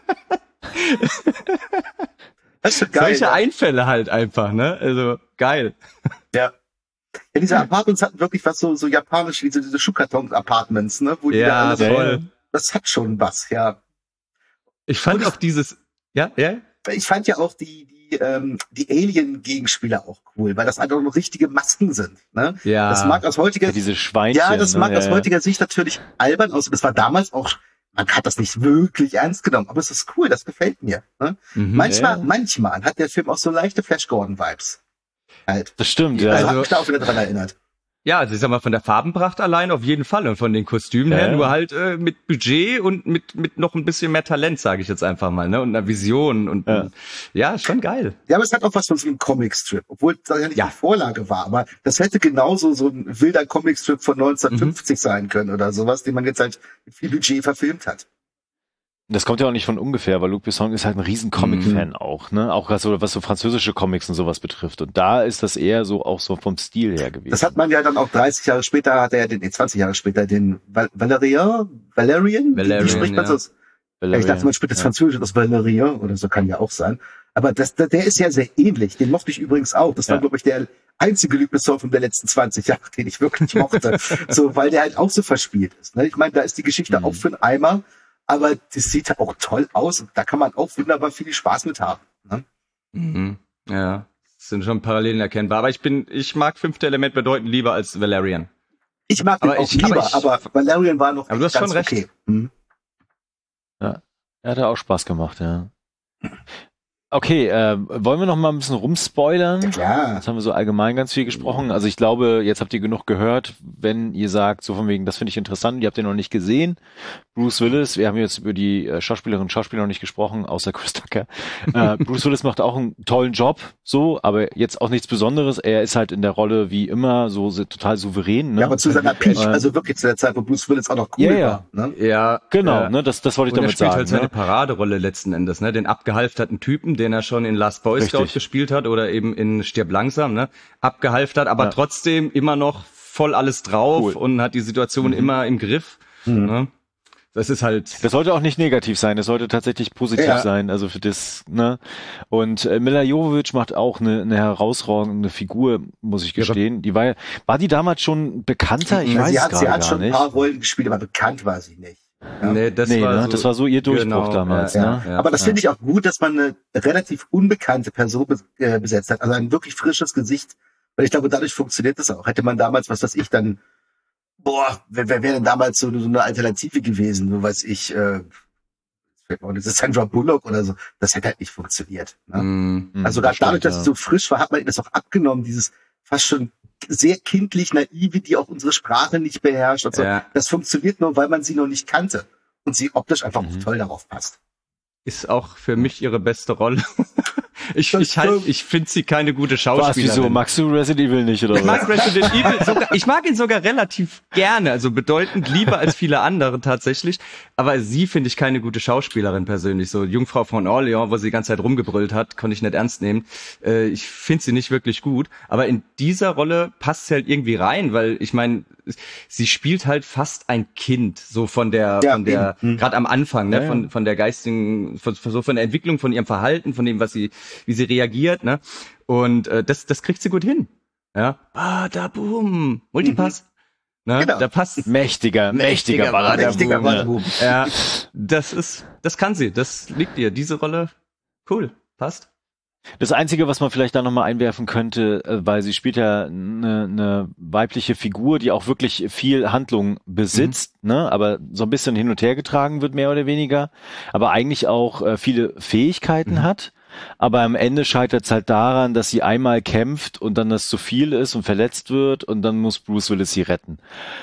Das ist schon geil.
Solche Einfälle halt einfach, ne? Also geil.
Ja. Ja, diese Apartments hatten wirklich was so, so japanisch, wie so diese Schuhkarton-Apartments, ne? Wo die
ja,
da alles
voll.
Das hat schon was, ja.
Ich fand auch dieses, ja, ja.
Ich fand ja auch die, die, ähm, die Alien-Gegenspieler auch cool, weil das einfach noch richtige Masken sind, ne?
Ja.
Das mag aus heutiger,
ja, diese Schweinchen.
Ja, das mag
ne?
aus
ja,
heutiger Sicht natürlich albern aus. Das war damals auch, man hat das nicht wirklich ernst genommen, aber es ist cool, das gefällt mir, ne? Mhm, manchmal, ja. manchmal hat der Film auch so leichte Flash Gordon-Vibes. Halt.
Das stimmt,
ja. Also,
also
hat mich da auch wieder dran erinnert.
Ja, also ich sag mal, von der Farbenpracht allein auf jeden Fall und von den Kostümen her
Ja.
nur halt äh, mit Budget und mit mit noch ein bisschen mehr Talent, sage ich jetzt einfach mal, ne? Und einer Vision und
Ja.
ja, schon geil.
Ja, aber es hat auch was von so einem Comicstrip, obwohl das ja nicht
Ja.
die Vorlage war. Aber das hätte genauso so ein wilder Comicstrip von neunzehnhundertfünfzig
Mhm.
sein können oder sowas, den man jetzt halt mit viel Budget verfilmt hat.
Das kommt ja auch nicht von ungefähr, weil Luc Besson ist halt ein riesen Comic-Fan auch, ne? Auch was so, was so französische Comics und sowas betrifft. Und da ist das eher so auch so vom Stil her gewesen.
Das hat man ja dann auch dreißig Jahre später, hat er ja den, nee, zwanzig Jahre später den Val Valerian, Valerian? Wie-
Valerian,
Wie spricht man
ja.
das? Ja, ich dachte, man spricht das
ja.
Französische, das Valerian oder so kann ja auch sein. Aber das, der, der ist ja sehr ähnlich. Den mochte ich übrigens auch. Das war,
Ja.
glaube ich, der einzige Luc Besson-Film der letzten zwanzig Jahre, den ich wirklich mochte. So, weil der halt auch so verspielt ist. Ne? Ich meine, da ist die Geschichte
Mhm.
auch für einen Eimer, aber das sieht ja auch toll aus. Und da kann man auch wunderbar viel Spaß mit haben. Ne?
Mhm. Ja, das sind schon Parallelen erkennbar. Aber ich bin, ich mag Fünfte Element bedeutend lieber als Valerian.
Ich mag den
Aber
auch
ich-
lieber,
aber
aber,
ich-
Valerian war noch
Aber du hast
ganz
schon recht.
okay. Mhm.
Ja, hat auch Spaß gemacht, ja. Okay, äh, wollen wir noch mal ein bisschen rumspoilern?
Ja.
Jetzt haben wir so allgemein ganz viel gesprochen. Also ich glaube, jetzt habt ihr genug gehört, wenn ihr sagt, so von wegen, das finde ich interessant, ihr habt den noch nicht gesehen. Bruce Willis, wir haben jetzt über die äh, Schauspielerinnen und Schauspieler noch nicht gesprochen, außer Chris Tucker. Äh, Bruce Willis macht auch einen tollen Job, so, aber jetzt auch nichts Besonderes. Er ist halt in der Rolle wie immer so se- total souverän. Ne?
Ja, aber zu seiner Peak,
Ähm,
also wirklich zu der Zeit, wo Bruce Willis auch noch cool
Ja, ja.
war. Ne?
Ja,
Genau,
ja.
ne, das, das wollte ich
Und er
damit
spielt
sagen.
halt seine
ne?
Paraderolle letzten Endes, ne? Den abgehalfterten Typen, den er schon in Last Boy Scout
Richtig.
gespielt hat oder eben in Stirb langsam, ne? Abgehalftert, aber
Ja.
trotzdem immer noch voll alles drauf
Cool.
und hat die Situation immer im Griff. Ne? Das ist halt.
Das sollte auch nicht negativ sein, das sollte tatsächlich positiv
Ja.
sein, also für das, ne? Und äh, Mila Jovovich macht auch eine, eine herausragende Figur, muss ich
Ihre-
gestehen. Die war ja, war die damals schon bekannter? Ich
Ja,
weiß
sie
es
hat,
gerade
sie hat
gar
schon ein
nicht.
paar Rollen gespielt, aber bekannt war sie nicht. Ja.
Nee, das,
nee,
war
ne?
so,
das war so ihr Durchbruch
genau,
damals,
ja,
ne?
Ja, ja.
Aber das
Ja.
finde ich auch gut, dass man eine relativ unbekannte Person bes äh, besetzt hat. Also ein wirklich frisches Gesicht. Weil ich glaube, dadurch funktioniert das auch. Hätte man damals, was weiß ich, dann, boah, wer, wer wäre denn damals so, so eine Alternative gewesen? So weiß ich, äh, das ist Sandra Bullock oder so. Das hätte halt nicht funktioniert. Ne?
Mhm.
Hm,
Also
das
gerade dadurch,
stimmt,
dass
ja.
sie so frisch war, hat man ihr das auch abgenommen, dieses fast schon sehr kindlich naive, die auch unsere Sprache nicht beherrscht und so.
Ja.
Das funktioniert nur, weil man sie noch nicht kannte und sie optisch einfach
Mhm.
auch toll darauf passt.
Ist auch für mich ihre beste Rolle. ich
Das
ich, halt,
stimmt.
ich finde sie keine gute
Was,
Schauspielerin.
wieso? Magst du Resident Evil nicht, oder
Ich mag
was?
Resident Evil sogar, ich mag ihn sogar relativ gerne, also bedeutend lieber als viele andere tatsächlich. Aber sie finde ich keine gute Schauspielerin persönlich. So Jungfrau von Orleans, wo sie die ganze Zeit rumgebrüllt hat, konnte ich nicht ernst nehmen. Äh, ich finde sie nicht wirklich gut. Aber in dieser Rolle passt sie halt irgendwie rein, weil ich meine, sie spielt halt fast ein Kind, so von der,
Ja,
von der,
eben. Mhm.
gerade am Anfang, ne,
Ja, ja.
von von der geistigen, von, von, so von der Entwicklung, von ihrem Verhalten, von dem, was sie, wie sie reagiert, ne. Und äh, das, das kriegt sie gut hin. Ja, Badaboom, Multipass. Ne,
Genau.
da passt.
Mächtiger, mächtiger Badaboom.
Mächtiger
ja.
Badaboom.
Ja, das ist, das kann sie, das liegt ihr. Diese Rolle, cool, passt.
Das Einzige, was man vielleicht da nochmal einwerfen könnte, äh, weil sie spielt ja eine, eine weibliche Figur, die auch wirklich viel Handlung besitzt,
Mhm.
ne, aber so ein bisschen hin und her getragen wird, mehr oder weniger, aber eigentlich auch äh, viele Fähigkeiten
Mhm.
hat. Aber am Ende scheitert es halt daran, dass sie einmal kämpft und dann das zu viel ist und verletzt wird und dann muss Bruce Willis sie retten.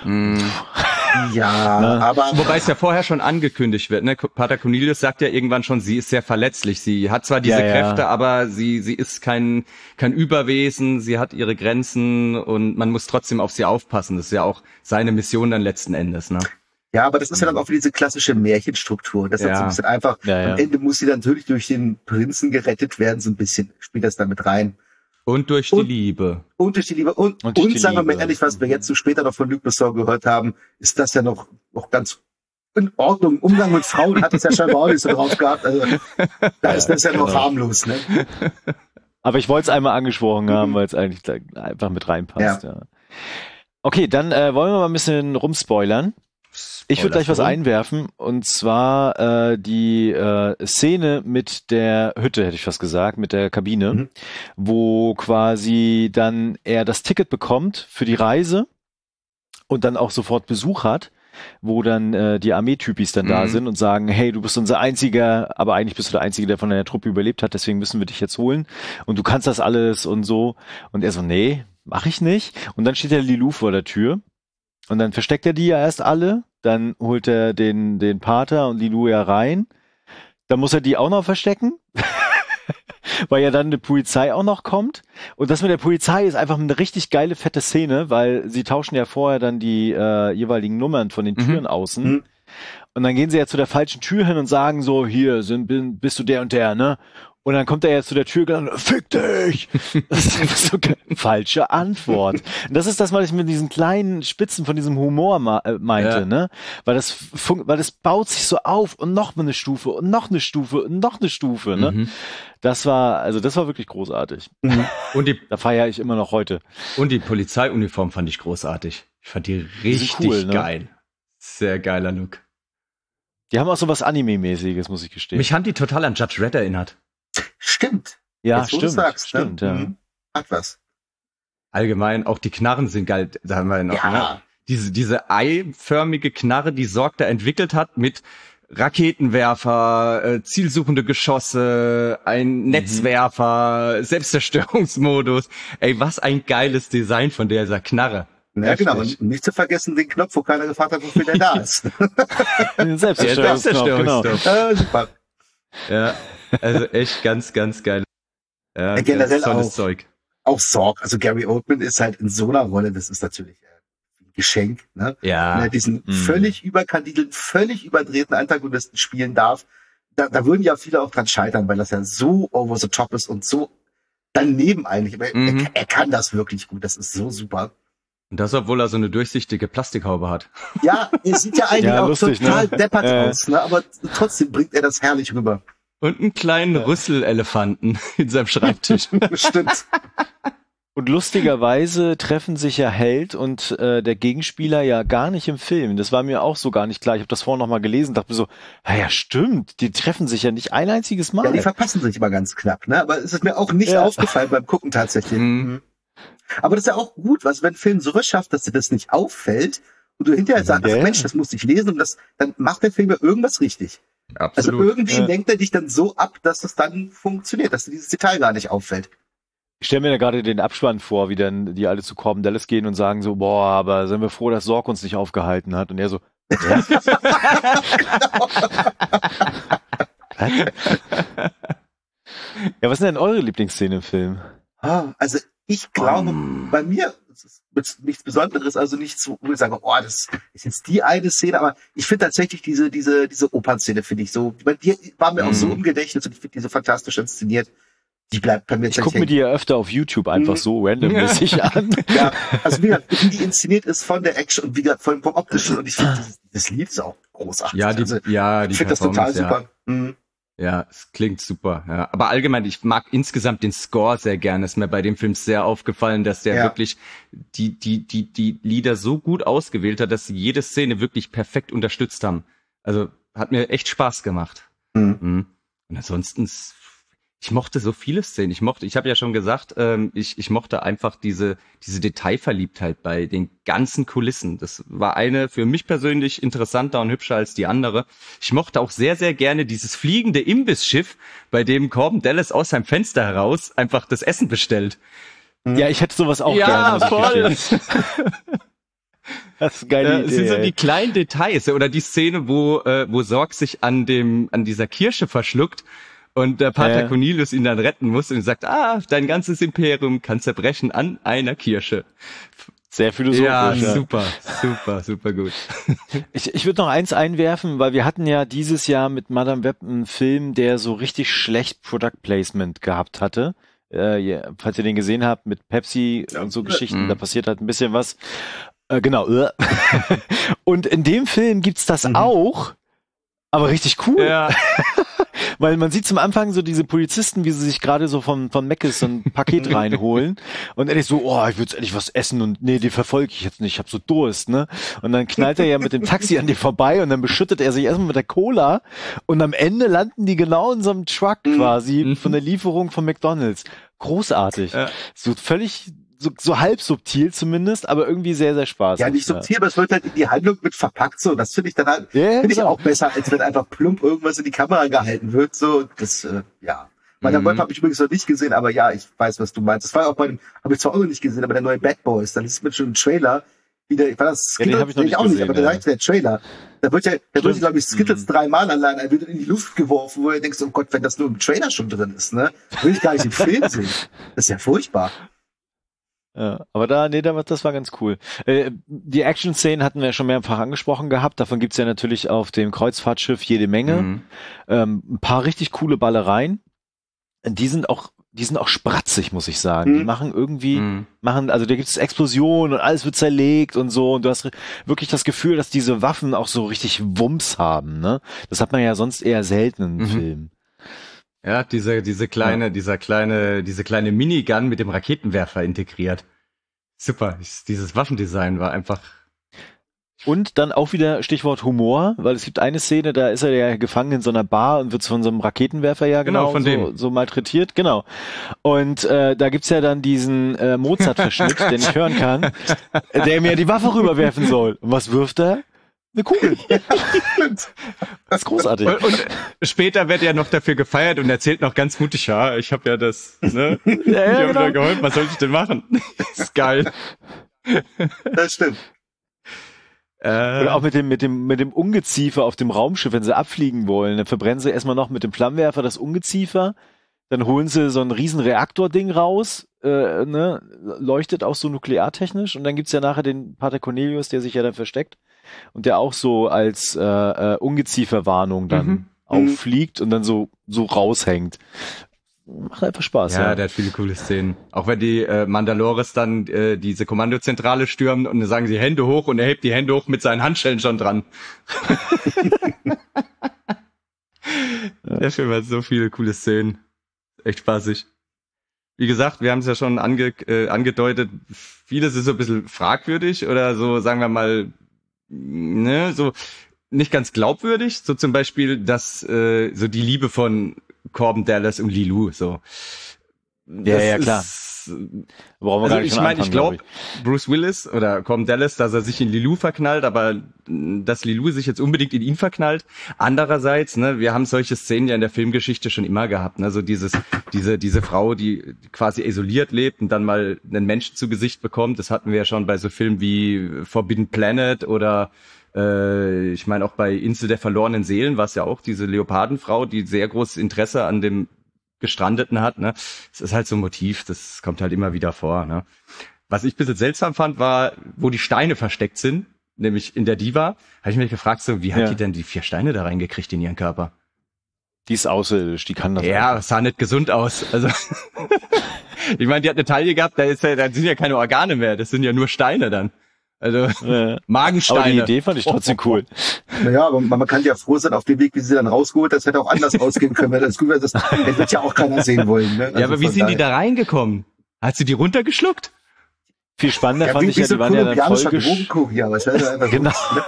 Ja,
Ne?
aber
Wobei es ja vorher schon angekündigt wird, ne? Pater Cornelius sagt ja irgendwann schon, sie ist sehr verletzlich. Sie hat zwar diese
Ja, ja.
Kräfte, aber sie, sie ist kein, kein Überwesen, sie hat ihre Grenzen und man muss trotzdem auf sie aufpassen. Das ist ja auch seine Mission dann letzten Endes, ne?
ja, aber das ist ja dann auch wieder diese klassische Märchenstruktur. Das ist
Ja.
so ein bisschen einfach.
Ja, ja.
Am Ende muss sie dann natürlich durch den Prinzen gerettet werden, so ein bisschen spielt das damit rein.
Und durch die
Und-
Liebe.
Und durch die Liebe. Und,
Und
und,
durch die
sagen wir mal
Liebe.
ehrlich, was wir jetzt so später noch von Luc Besson gehört haben, ist das ja noch, noch ganz in Ordnung. Umgang mit Frauen hat es ja scheinbar auch nicht so drauf gehabt. Also, da ist das ja noch harmlos, ne?
Aber ich wollte es einmal angesprochen haben, weil es eigentlich da einfach mit reinpasst. Ja. Okay, dann äh, wollen wir mal ein bisschen rumspoilern. Ich würde gleich was einwerfen, und zwar äh, die äh, Szene mit der Hütte, hätte ich fast gesagt, mit der Kabine,
Mhm.
wo quasi dann er das Ticket bekommt für die Reise und dann auch sofort Besuch hat, wo dann äh, die Armeetypis dann da
Mhm.
sind und sagen, hey, du bist unser Einziger, aber eigentlich bist du der Einzige, der von deiner Truppe überlebt hat, deswegen müssen wir dich jetzt holen und du kannst das alles und so. Und er so, nee, mach ich nicht. Und dann steht der Lilou vor der Tür und dann versteckt er die ja erst alle, dann holt er den, den Pater und Lilou ja rein, dann muss er die auch noch verstecken, weil ja dann die Polizei auch noch kommt. Und das mit der Polizei ist einfach eine richtig geile, fette Szene, weil sie tauschen ja vorher dann die äh, jeweiligen Nummern von den Türen mhm. außen. Mhm. Und dann gehen sie ja zu der falschen Tür hin und sagen so, hier sind, bin, bist du der und der, ne? Und dann kommt er ja zu der Tür und fick dich! Das ist einfach so eine falsche Antwort. Und das ist das, was ich mit diesen kleinen Spitzen von diesem Humor ma- äh, meinte, ja. ne? Weil das, fun- weil das baut sich so auf und noch mal eine Stufe und noch eine Stufe und noch eine Stufe, ne? Mhm. Das war, also das war wirklich großartig. Mhm. Und die, da feiere ich immer noch heute.
Und die Polizeiuniform fand ich großartig. Ich fand die richtig die cool, ne? geil. Sehr geiler Look.
Die haben auch so was Anime-mäßiges, muss ich gestehen.
Mich haben die total an Judge Dredd erinnert.
Stimmt.
Ja,
Jetzt, wo
stimmt.
Du sagst,
stimmt,
ne?
ja.
Mhm. Hat was.
Allgemein, auch die Knarren sind geil. Da haben wir noch,
ja.
ne? Diese, diese eiförmige Knarre, die Sorg da entwickelt hat mit Raketenwerfer, äh, zielsuchende Geschosse, ein mhm. Netzwerfer, Selbstzerstörungsmodus. Ey, was ein geiles Design von dieser Knarre.
Ja, genau. Und nicht zu vergessen den Knopf, wo keiner gefragt hat, wofür der da ist.
Den Selbstzerstörungsknopf, genau.
Äh, super.
Ja, also echt ganz, ganz geil. Ja,
ja, generell
tolles
auch,
Zeug.
Auch Sorg. Also Gary Oldman ist halt in so einer Rolle, das ist natürlich ein Geschenk, ne?
Ja.
Wenn er diesen mm. völlig überkandidelten, völlig überdrehten Antagonisten spielen darf, da, da würden ja viele auch dran scheitern, weil das ja so over the top ist und so daneben eigentlich. Aber mhm. er, er kann das wirklich gut. Das ist so super.
Und das, obwohl er so eine durchsichtige Plastikhaube hat.
Ja, er sieht ja eigentlich
ja,
auch
lustig,
total
ne?
deppert
äh.
aus, ne? Aber trotzdem bringt er das herrlich rüber.
Und einen kleinen ja. Rüsselelefanten in seinem Schreibtisch.
Stimmt.
Und lustigerweise treffen sich ja Held und äh, der Gegenspieler ja gar nicht im Film. Das war mir auch so gar nicht klar. Ich habe das vorhin noch mal gelesen, dachte mir so, ja, ja stimmt, die treffen sich ja nicht ein einziges Mal.
Ja, die verpassen sich immer ganz knapp, ne? Aber es ist mir auch nicht ja. aufgefallen beim Gucken tatsächlich. Mhm. Aber das ist ja auch gut, was wenn ein Film so schafft, dass dir das nicht auffällt und du hinterher sagst, ja. Mensch, das musste ich lesen und das, dann macht der Film ja irgendwas richtig.
Absolut.
Also irgendwie
ja.
lenkt er dich dann so ab, dass es dann funktioniert, dass dir dieses Detail gar nicht auffällt.
Ich stelle mir da gerade den Abspann vor, wie dann die alle zu Corbin Dallas gehen und sagen so, boah, aber sind wir froh, dass Sorg uns nicht aufgehalten hat. Und er so, ja. Ja, was ist denn eure Lieblingsszene im Film?
Ah, also ich glaube, um. bei mir ist es nichts Besonderes, also nichts, wo ich sage, oh, das ist jetzt die eine Szene, aber ich finde tatsächlich diese diese diese Opernszene, finde ich so, bei dir war mir mm. auch so im Gedächtnis und ich finde diese fantastisch inszeniert. Die bleibt bei mir
Ich gucke mir die ja öfter auf YouTube einfach mhm. so randommäßig ja. an.
Ja, also wie, wie die inszeniert ist von der Action und wie vom, vom Optischen und ich finde, das, das Lied ist auch großartig.
Ja, die,
also,
ja, die
ich finde das total
ja.
super. Mhm.
Ja, es klingt super. Ja. Aber allgemein, ich mag insgesamt den Score sehr gerne. Ist mir bei dem Film sehr aufgefallen, dass der ja. wirklich die die die die Lieder so gut ausgewählt hat, dass sie jede Szene wirklich perfekt unterstützt haben. Also hat mir echt Spaß gemacht. Mhm. Mhm. Und ansonsten ich mochte so viele Szenen. Ich mochte, ich habe ja schon gesagt, ähm, ich, ich mochte einfach diese diese Detailverliebtheit bei den ganzen Kulissen. Das war eine für mich persönlich interessanter und hübscher als die andere. Ich mochte auch sehr, sehr gerne dieses fliegende Imbissschiff, bei dem Corbin Dallas aus seinem Fenster heraus einfach das Essen bestellt.
Ja, ich hätte sowas auch
ja,
gerne.
Ja, voll.
Das ist eine geile
ja,
Idee.
Das sind so die kleinen Details. Oder die Szene, wo, äh, wo Sorg sich an dem an dieser Kirsche verschluckt. Und der Pater ja. Cornelius ihn dann retten muss und sagt, ah, dein ganzes Imperium kann zerbrechen an einer Kirsche.
Sehr philosophisch.
Ja,
ja.
super, super, super gut.
Ich, ich würde noch eins einwerfen, weil wir hatten ja dieses Jahr mit Madame Web einen Film, der so richtig schlecht Product Placement gehabt hatte. Äh, ja, falls ihr den gesehen habt, mit Pepsi und so Geschichten, mhm. da passiert halt ein bisschen was. Äh, genau. Und in dem Film gibt's das mhm. auch, aber richtig cool.
Ja.
Weil man sieht zum Anfang so diese Polizisten, wie sie sich gerade so von, von Mc's so ein Paket reinholen und er ist so, oh, ich würde jetzt endlich was essen und nee, die verfolge ich jetzt nicht, ich habe so Durst, ne? Und dann knallt er ja mit dem Taxi an dir vorbei und dann beschüttet er sich erstmal mit der Cola und am Ende landen die genau in so einem Truck quasi mhm. von der Lieferung von McDonald's. Großartig. Ja. So völlig... So, so halb subtil zumindest, aber irgendwie sehr, sehr spaßig.
Ja, nicht subtil, ja. aber es wird halt in die Handlung mit verpackt, so. Das finde ich dann halt,
yeah,
finde ich
genau.
auch besser, als wenn einfach plump irgendwas in die Kamera gehalten wird, so. Das, äh, ja. Meiner
Mhm.
Wolf habe ich übrigens noch nicht gesehen, aber ja, ich weiß, was du meinst. Das war auch bei dem, habe ich zwar auch noch nicht gesehen, aber der neue Bad Boys, dann ist mit schon ein Trailer, wieder, war das
Ja, den
Skittles?
hab ich noch nicht
auch nicht,
gesehen,
aber da
ja.
reicht der Trailer. Da wird ja, da wird,
Stimmt.
glaube ich, Skittles
Mhm.
dreimal allein, er wird in die Luft geworfen, wo er denkst, oh Gott, wenn das nur im Trailer schon drin ist, ne, will ich gar nicht im Film sehen. Das ist ja furchtbar.
Ja, aber da, nee, da, das war ganz cool. Äh, die Action-Szenen hatten wir ja schon mehrfach angesprochen gehabt. Davon gibt's ja natürlich auf dem Kreuzfahrtschiff jede Menge.
Mhm.
Ähm, ein paar richtig coole Ballereien. Die sind auch, die sind auch spratzig, muss ich sagen.
Mhm.
Die machen irgendwie,
Mhm.
machen, also da gibt's Explosionen und alles wird zerlegt und so. Und du hast wirklich das Gefühl, dass diese Waffen auch so richtig Wumms haben, ne? Das hat man ja sonst eher selten in
Mhm.
Filmen.
Ja, diese, diese kleine, dieser kleine, diese kleine Minigun mit dem Raketenwerfer integriert. Super. Ich, dieses Waffendesign war einfach,
Und dann auch wieder Stichwort Humor, weil es gibt eine Szene, da ist er ja gefangen in so einer Bar und wird von so einem Raketenwerfer ja
Genau,
genau,
von
so,
dem.
so malträtiert, genau. Und äh, da gibt's ja dann diesen äh, Mozart-Verschnitt, den ich hören kann, der mir die Waffe rüberwerfen soll. Und was wirft er? Eine Kugel. Das ist großartig.
und, und später wird er noch dafür gefeiert und erzählt noch ganz mutig, ja, ich habe ja das, ne?
Ja,
Ich
ja,
habe
genau.
da geholfen, was soll ich denn machen? Das ist geil.
Das stimmt.
Äh,
Oder auch mit dem, mit dem, mit dem Ungeziefer auf dem Raumschiff, wenn sie abfliegen wollen, dann verbrennen sie erstmal noch mit dem Flammenwerfer das Ungeziefer, dann holen sie so ein riesen Reaktording raus, äh, ne, leuchtet auch so nukleartechnisch und dann gibt's ja nachher den Pater Cornelius, der sich ja da versteckt und der auch so als äh, äh, Ungezieferwarnung dann
Mhm.
auffliegt und dann so, so raushängt. Macht einfach Spaß,
ja,
ja.
der hat viele coole Szenen. Auch wenn die äh, Mandalores dann äh, diese Kommandozentrale stürmen und dann sagen sie Hände hoch und er hebt die Hände hoch mit seinen Handschellen schon dran. Der Film hat so viele coole Szenen. Echt spaßig. Wie gesagt, wir haben es ja schon ange, äh, angedeutet, vieles ist so ein bisschen fragwürdig oder so, sagen wir mal, ne, so nicht ganz glaubwürdig. So zum Beispiel, dass äh, so die Liebe von Corbin Dallas und Lilu, so.
Ja, ja, klar.
Ist,
Brauchen wir
also
gar nicht
ich
von
meine, ich
anfangen,
glaube,
glaub
Bruce Willis oder Corbin Dallas, dass er sich in Lilu verknallt, aber mh, dass Lilu sich jetzt unbedingt in ihn verknallt. Andererseits, ne, wir haben solche Szenen ja in der Filmgeschichte schon immer gehabt, ne, so dieses, diese, diese Frau, die quasi isoliert lebt und dann mal einen Menschen zu Gesicht bekommt. Das hatten wir ja schon bei so Filmen wie Forbidden Planet oder äh, ich meine auch bei Insel der verlorenen Seelen war es ja auch diese Leopardenfrau, die sehr großes Interesse an dem Gestrandeten hat, ne? Es ist halt so ein Motiv, das kommt halt immer wieder vor, ne? Was ich ein bisschen seltsam fand, war, wo die Steine versteckt sind, nämlich in der Diva, habe ich mich gefragt, so, wie hat
Ja.
die denn die vier Steine da reingekriegt in ihren Körper?
Die ist außerirdisch, die kann das.
Ja,
einfach.
das sah nicht gesund aus. Also, ich meine, die hat eine Taille gehabt, da, ist ja, da sind ja keine Organe mehr, das sind ja nur Steine dann. Also,
Ja.
Magensteine.
Aber die Idee fand ich trotzdem cool.
Naja, aber man, man kann ja froh sein auf dem Weg, wie sie dann rausgeholt, das hätte auch anders ausgehen können, weil das gut wäre, das, das wird ja auch keiner sehen wollen. Ne? Also
Ja, aber wie
von
sind die
daher-
da reingekommen? Hat sie die runtergeschluckt?
Viel spannender
Ja,
fand
wie,
ich
wie
ja,
so
die waren ja dann voll
kolumbianischer
gesch
Drogenkurier, was wäre einfach so,
Genau.
ne?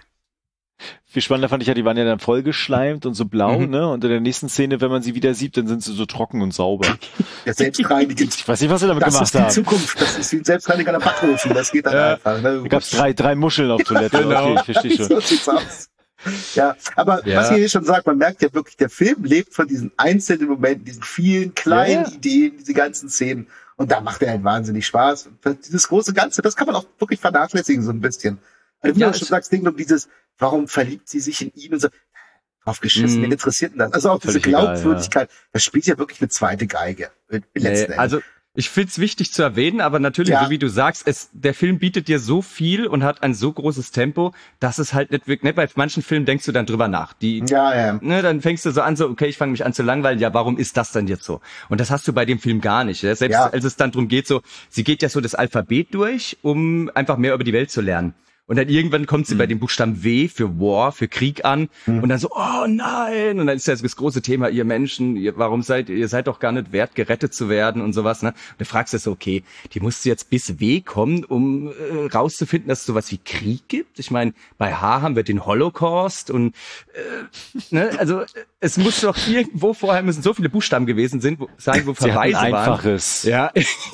Viel spannender fand ich ja, die waren ja dann voll geschleimt und so blau,
Mhm.
ne? Und in der nächsten Szene, wenn man sie wieder sieht, dann sind sie so trocken und sauber.
Ja, selbstreinigend.
Ich weiß nicht, was sie damit
Das
gemacht
ist die
haben.
Zukunft. Das ist wie ein selbstreinigender Backofen. Das geht dann
Ja.
einfach. Ne?
Da gab's drei, drei Muscheln auf Toilette.
Genau.
Okay, ich verstehe schon.
So sieht's aus. Ja, aber
Ja.
was ihr hier schon sagt, man merkt ja wirklich, der Film lebt von diesen einzelnen Momenten, diesen vielen kleinen
Ja, ja.
Ideen, diese ganzen Szenen. Und da macht er halt wahnsinnig Spaß. Und dieses große Ganze, das kann man auch wirklich vernachlässigen, so ein bisschen. Also, wie
Ja,
du schon
es-
sagst, Ding um dieses, warum verliebt sie sich in ihn und so. Drauf geschissen,
Mhm.
wen interessiert denn das? Also auch diese
Völlig egal,
Glaubwürdigkeit, das spielt ja wirklich eine zweite Geige. Im letzten
Nee,
Endes.
also ich find's wichtig zu erwähnen, aber natürlich,
Ja.
so wie du sagst, es, der Film bietet dir so viel und hat ein so großes Tempo, dass es halt nicht wirklich, ne, bei manchen Filmen denkst du dann drüber nach. Die,
ja, ja.
ne, dann fängst du so an, so, okay, ich fange mich an zu langweilen, ja, warum ist das denn jetzt so? Und das hast du bei dem Film gar nicht. Ja? Selbst
Ja.
als es dann drum geht, so, sie geht ja so das Alphabet durch, um einfach mehr über die Welt zu lernen. Und dann irgendwann kommt sie bei dem Buchstaben W für War, für Krieg an und dann so, oh nein! Und dann ist das, das große Thema, ihr Menschen, ihr, warum seid ihr, ihr seid doch gar nicht wert, gerettet zu werden und sowas, ne? Und du fragst dich so, okay, die musste jetzt bis W kommen, um äh, rauszufinden, dass es sowas wie Krieg gibt. Ich meine, bei H haben wir den Holocaust und äh, ne, also es muss doch irgendwo vorher müssen so viele Buchstaben gewesen sind, wo, sein, wo
Sie hatten
Verweise
ein
waren.
einfaches.
Ja.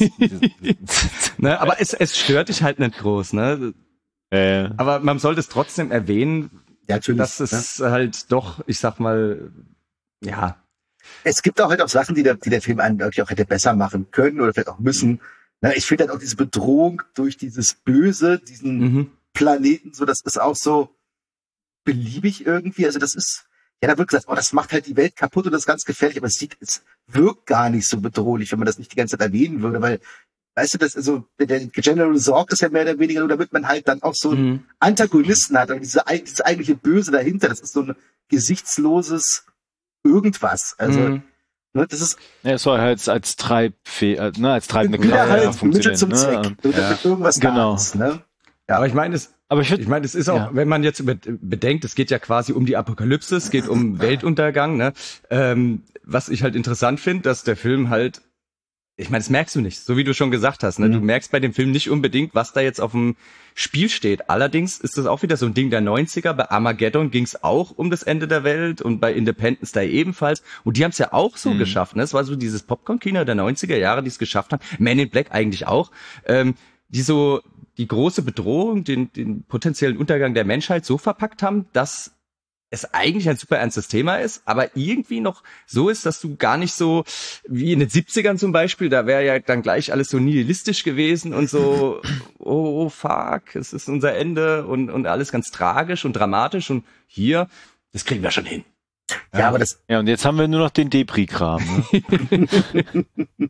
Ne, aber es, es stört dich halt nicht groß, ne?
Äh,
Aber man sollte es trotzdem erwähnen,
Ja, natürlich.
dass es halt doch, ich sag mal, ja,
Es gibt auch halt auch Sachen, die der, die der Film einen wirklich auch hätte besser machen können oder vielleicht auch müssen. Na, ich finde halt auch diese Bedrohung durch dieses Böse, diesen
Mhm.
Planeten, so, das ist auch so beliebig irgendwie. Also das ist, ja, da wird gesagt, oh, das macht halt die Welt kaputt und das ist ganz gefährlich, aber es sieht, es wirkt gar nicht so bedrohlich, wenn man das nicht die ganze Zeit erwähnen würde, weil, weißt du, das, also, der General sorgt ist ja mehr oder weniger nur, damit man halt dann auch so einen
Mhm.
Antagonisten hat, aber diese, dieses eigentliche Böse dahinter, das ist so ein gesichtsloses irgendwas. Also,
Mhm.
ne, das ist
Ja, es soll halt als Treibfee, äh, ne, als treibende
wieder
Kraft
halt
ja,
Mittel
funktionieren.
zum
Ne?
Zweck. Nur damit irgendwas
Genau.
da ist, ne? Ja.
Aber ich meine, es,
Aber ich
ich
finde,
meine, es ist auch,
Ja.
wenn man jetzt über- bedenkt, es geht ja quasi um die Apokalypse, es geht um Weltuntergang, ne? Ähm, was ich halt interessant finde, dass der Film halt, ich meine, das merkst du nicht, so wie du schon gesagt hast, ne?
Mhm.
Du merkst bei dem Film nicht unbedingt, was da jetzt auf dem Spiel steht. Allerdings ist das auch wieder so ein Ding der neunziger. Bei Armageddon ging es auch um das Ende der Welt und bei Independence Day ebenfalls. Und die haben es ja auch so
Mhm.
geschafft, ne? Es war so dieses Popcorn-Kino der neunziger Jahre, die es geschafft haben. Man in Black eigentlich auch. Ähm, die so die große Bedrohung, den, den potenziellen Untergang der Menschheit so verpackt haben, dass es eigentlich ein super ernstes Thema ist, aber irgendwie noch so ist, dass du gar nicht so, wie in den siebzigern zum Beispiel, da wäre ja dann gleich alles so nihilistisch gewesen und so, oh, oh fuck, es ist unser Ende und, und alles ganz tragisch und dramatisch und hier, das kriegen wir schon hin.
Ja, aber das,
ja, und jetzt haben wir nur noch den Depri-Kram. Ne?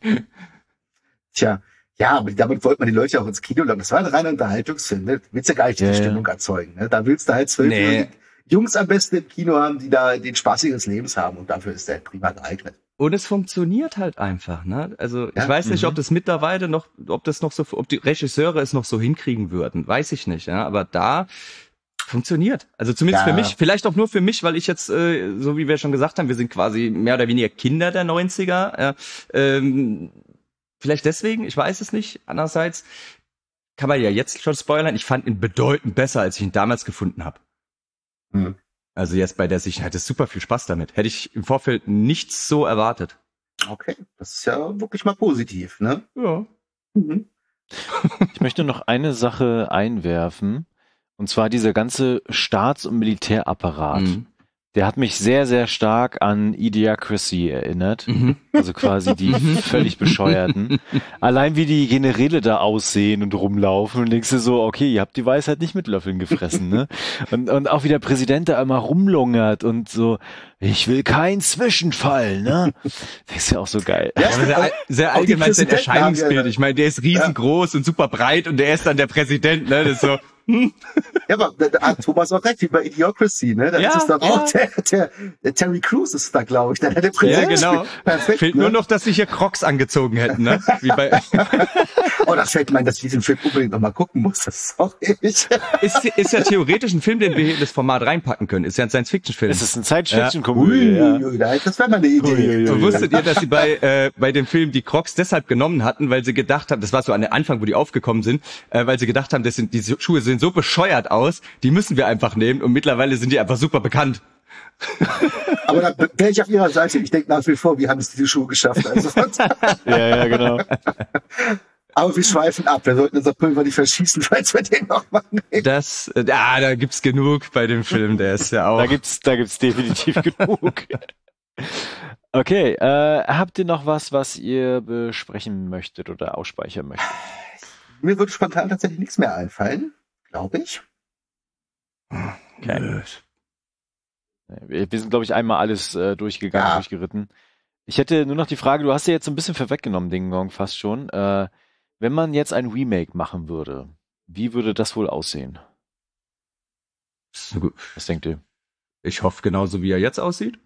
tja, ja, aber damit wollte man die Leute auch ins Kino locken. Das war ein reiner Unterhaltungsfilm, ne? Du willst ja gar nicht diese
Ja, ja.
Stimmung erzeugen, ne? Da willst du halt zwölfjährige
Nee.
Jungs am besten im Kino haben, die da den Spaß ihres Lebens haben und dafür ist der prima geeignet.
Und es funktioniert halt einfach, ne? Also ich
Ja,
weiß nicht,
mhm.
ob das mittlerweile noch, ob das noch so, ob die Regisseure es noch so hinkriegen würden, weiß ich nicht, ja. Aber da funktioniert. Also zumindest
Ja.
für mich, vielleicht auch nur für mich, weil ich jetzt, äh, so wie wir schon gesagt haben, wir sind quasi mehr oder weniger Kinder der neunziger. Ja. Ähm, vielleicht deswegen, ich weiß es nicht. Andererseits kann man ja jetzt schon spoilern. Ich fand ihn bedeutend besser, als ich ihn damals gefunden habe.
Hm.
Also jetzt bei der Sicherheit ist super viel Spaß damit. Hätte ich im Vorfeld nichts so erwartet.
Okay, das ist ja wirklich mal positiv, ne?
Ja.
Mhm.
Ich möchte noch eine Sache einwerfen, und zwar dieser ganze Staats- und Militärapparat.
Mhm.
Der hat mich sehr, sehr stark an Idiocracy erinnert.
Mhm.
Also quasi die völlig Bescheuerten. Allein wie die Generäle da aussehen und rumlaufen und denkst du so, okay, ihr habt die Weisheit nicht mit Löffeln gefressen, ne? Und, und auch wie der Präsident da immer rumlungert und so, ich will kein Zwischenfall, ne? Das ist ja auch so geil.
Ja,
Aber sehr, sehr
Auch die
allgemein sein
Präsidenten haben
Erscheinungsbild.
ja-
Ich meine, der ist riesengroß und super breit und der ist dann der Präsident, ne? Das ist so,
Ja, aber da, da hat Thomas auch recht, wie bei Idiocracy, ne? Da
Ja,
ist es doch
ja.
auch der, der, der Terry Crews ist da, glaube ich, der, der
ja,
Präsident.
genau.
Perfekt,
Fehlt
ne?
nur noch, dass sie hier Crocs angezogen hätten, ne? Wie bei,
Oh, das fällt mir ein, dass ich diesen Film unbedingt noch mal gucken muss. Das ist auch ewig.
ist, ist ja theoretisch ein Film, den wir hier in das Format reinpacken können. Ist ja ein Science-Fiction-Film.
Es ist eine Science-Fiction-Komödie, ja.
Uiuiui, das wäre mal eine Idee.
Uiuiui.
Und wusstet ihr, dass sie bei äh, bei dem Film die Crocs deshalb genommen hatten, weil sie gedacht haben, das war so an der Anfang, wo die aufgekommen sind, äh, weil sie gedacht haben, das sind die Schuhe sehen so bescheuert aus, die müssen wir einfach nehmen und mittlerweile sind die einfach super bekannt.
Aber da wäre ich auf ihrer Seite. Ich denke nach wie vor, wir haben es diese Schuhe geschafft. Also,
Ja, ja, genau.
aber wir schweifen ab. Wir sollten unser Pulver nicht verschießen, falls wir den noch mal nehmen.
Das, äh, ah, da gibt's genug bei dem Film, der ist ja auch.
Da gibt's, da gibt's definitiv genug. Okay, äh, habt ihr noch was, was ihr besprechen möchtet oder ausspeichern möchtet?
Mir würde spontan tatsächlich nichts mehr einfallen, glaube ich.
Okay. Wir, wir sind, glaube ich, einmal alles äh, durchgegangen,
Ja.
durchgeritten. Ich hätte nur noch die Frage, du hast ja jetzt so ein bisschen vorweggenommen, Ding Dong, fast schon. Äh, wenn man jetzt ein Remake machen würde, wie würde das wohl aussehen? Was denkt ihr?
Ich hoffe genauso, wie er jetzt aussieht.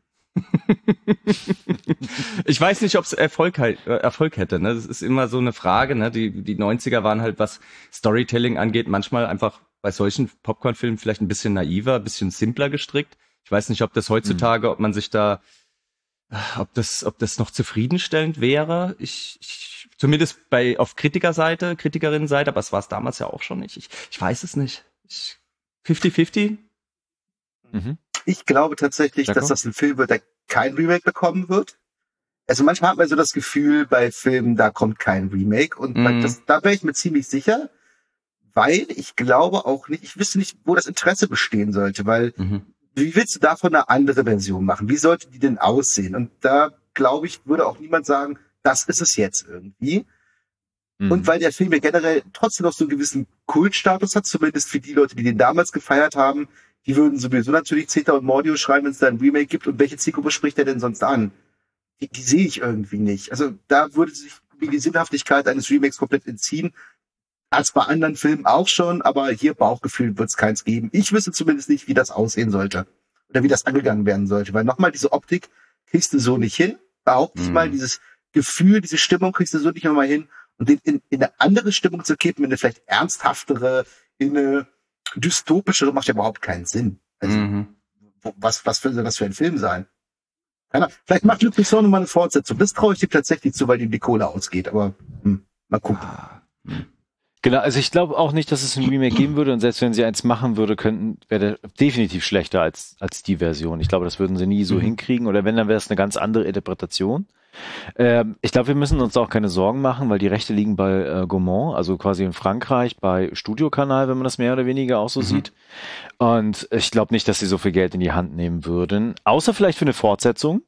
Ich weiß nicht, ob es Erfolg, halt- äh, Erfolg hätte. Ne? Das ist immer so eine Frage. Ne? Die, die neunziger waren halt, was Storytelling angeht, manchmal einfach bei solchen Popcorn-Filmen vielleicht ein bisschen naiver, ein bisschen simpler gestrickt. Ich weiß nicht, ob das heutzutage, ob man sich da, ob das, ob das noch zufriedenstellend wäre. Ich, ich zumindest bei auf Kritikerseite, Kritikerinnenseite, aber es war es damals ja auch schon nicht. Ich, ich weiß es nicht. Ich, fifty fifty?
Mhm.
Ich glaube tatsächlich,
Jakob?
dass das ein Film wird, der kein Remake bekommen wird. Also manchmal hat man so das Gefühl bei Filmen, da kommt kein Remake. Und
Mhm.
bei- das, da wäre ich mir ziemlich sicher, weil ich glaube auch nicht, ich wüsste nicht, wo das Interesse bestehen sollte, weil
Mhm.
wie willst du davon eine andere Version machen? Wie sollte die denn aussehen? Und da glaube ich, würde auch niemand sagen, das ist es jetzt irgendwie.
Mhm.
Und weil der Film ja generell trotzdem noch so einen gewissen Kultstatus hat, zumindest für die Leute, die den damals gefeiert haben, die würden sowieso natürlich Zeta und Mordio schreiben, wenn es da ein Remake gibt. Und welche Zielgruppe spricht der denn sonst an? Die, die sehe ich irgendwie nicht. Also da würde sich die Sinnhaftigkeit eines Remakes komplett entziehen. Als bei anderen Filmen auch schon, aber hier Bauchgefühl wird es keins geben. Ich wüsste zumindest nicht, wie das aussehen sollte. Oder wie das angegangen werden sollte. Weil nochmal, diese Optik kriegst du so nicht hin. Behaupte ich
Mhm.
mal, dieses Gefühl, diese Stimmung kriegst du so nicht nochmal hin. Und den in, in eine andere Stimmung zu kippen, in eine vielleicht ernsthaftere, in eine dystopischere, macht ja überhaupt keinen Sinn. Also,
Mhm.
wo, was, was soll das für ein Film sein? Keine Ahnung. Vielleicht macht Luc Besson nochmal eine Fortsetzung. Das traue ich dir tatsächlich zu, weil ihm die Kohle ausgeht. Aber hm, mal gucken.
Genau, also ich glaube auch nicht, dass es ein Remake geben würde und selbst wenn sie eins machen würde, könnten, wäre der definitiv schlechter als, als die Version. Ich glaube, das würden sie nie so
Mhm.
hinkriegen oder wenn, dann wäre es eine ganz andere Interpretation. Ähm, ich glaube, wir müssen uns auch keine Sorgen machen, weil die Rechte liegen bei äh, Gaumont, also quasi in Frankreich, bei Studiokanal, wenn man das mehr oder weniger auch so
Mhm.
sieht. Und ich glaube nicht, dass sie so viel Geld in die Hand nehmen würden, außer vielleicht für eine Fortsetzung.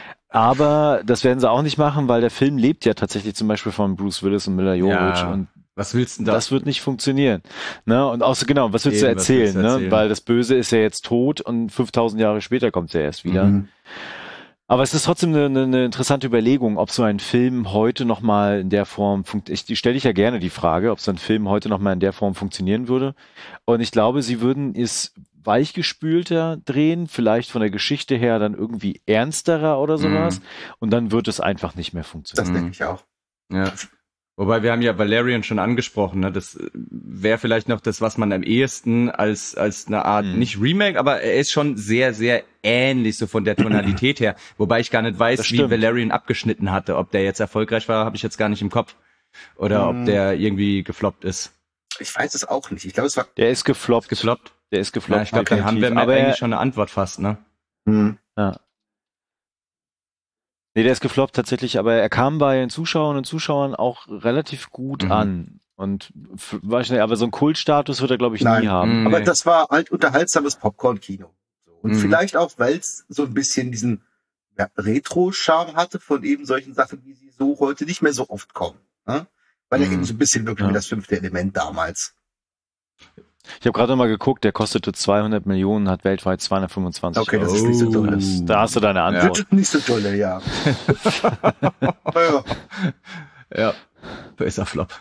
Aber das werden sie auch nicht machen, weil der Film lebt ja tatsächlich zum Beispiel von Bruce Willis und Mila Jovovich
Ja.
und
Was willst du denn da?
das wird nicht funktionieren. Ne? Und außer genau, was willst du
Eben, was
erzählen?
willst du erzählen?
Ne? Weil das Böse ist ja jetzt tot und fünftausend Jahre später kommt es ja erst wieder.
Mhm.
Aber es ist trotzdem eine, eine, eine interessante Überlegung, ob so ein Film heute nochmal in der Form funktioniert. Ich stelle ich ja gerne die Frage, ob so ein Film heute nochmal in der Form funktionieren würde. Und ich glaube, sie würden es weichgespülter drehen, vielleicht von der Geschichte her dann irgendwie ernsterer oder sowas.
Mhm.
Und dann wird es einfach nicht mehr
Das
funktionieren.
denke ich auch.
Ja. Wobei wir haben ja Valerian schon angesprochen, ne? Das wäre vielleicht noch das, was man am ehesten als als eine Art,
Mhm.
nicht Remake, aber er ist schon sehr, sehr ähnlich so von der Tonalität her. Wobei ich gar nicht
Das
weiß, wie
stimmt.
Valerian abgeschnitten hatte. Ob der jetzt erfolgreich war, habe ich jetzt gar nicht im Kopf. Oder
Mhm.
ob der irgendwie gefloppt ist.
Ich weiß es auch nicht. Ich glaube, es war.
Der ist gefloppt.
Gefloppt?
Der ist gefloppt.
Ja, ich glaube, dann haben wir
definitiv. Aber
eigentlich
er,
schon eine Antwort fast, ne?
Hm.
ja. Nee, der ist gefloppt tatsächlich, aber er kam bei den Zuschauern und Zuschauern auch relativ gut
Mhm.
an. Und f- wahrscheinlich, aber so einen Kultstatus wird er, glaube ich,
Nein.
nie haben.
Mhm.
Aber
Nee.
das war halt unterhaltsames Popcorn-Kino. So. Und
Mhm.
vielleicht auch, weil es so ein bisschen diesen ja, Retro-Charme hatte von eben solchen Sachen, wie sie so heute nicht mehr so oft kommen. Ne? Weil er
Mhm.
eben so ein bisschen wirklich
Ja.
wie das fünfte Element damals.
Ich habe gerade noch mal geguckt, der kostete zweihundert Millionen, hat weltweit zweihundertfünfundzwanzig
Okay, das
Euro.
ist nicht so
Oh.
doll.
Das, da hast du deine
Ja.
Das
Antwort.
ist nicht so dolle, ja. naja.
Ja. Böser Flop.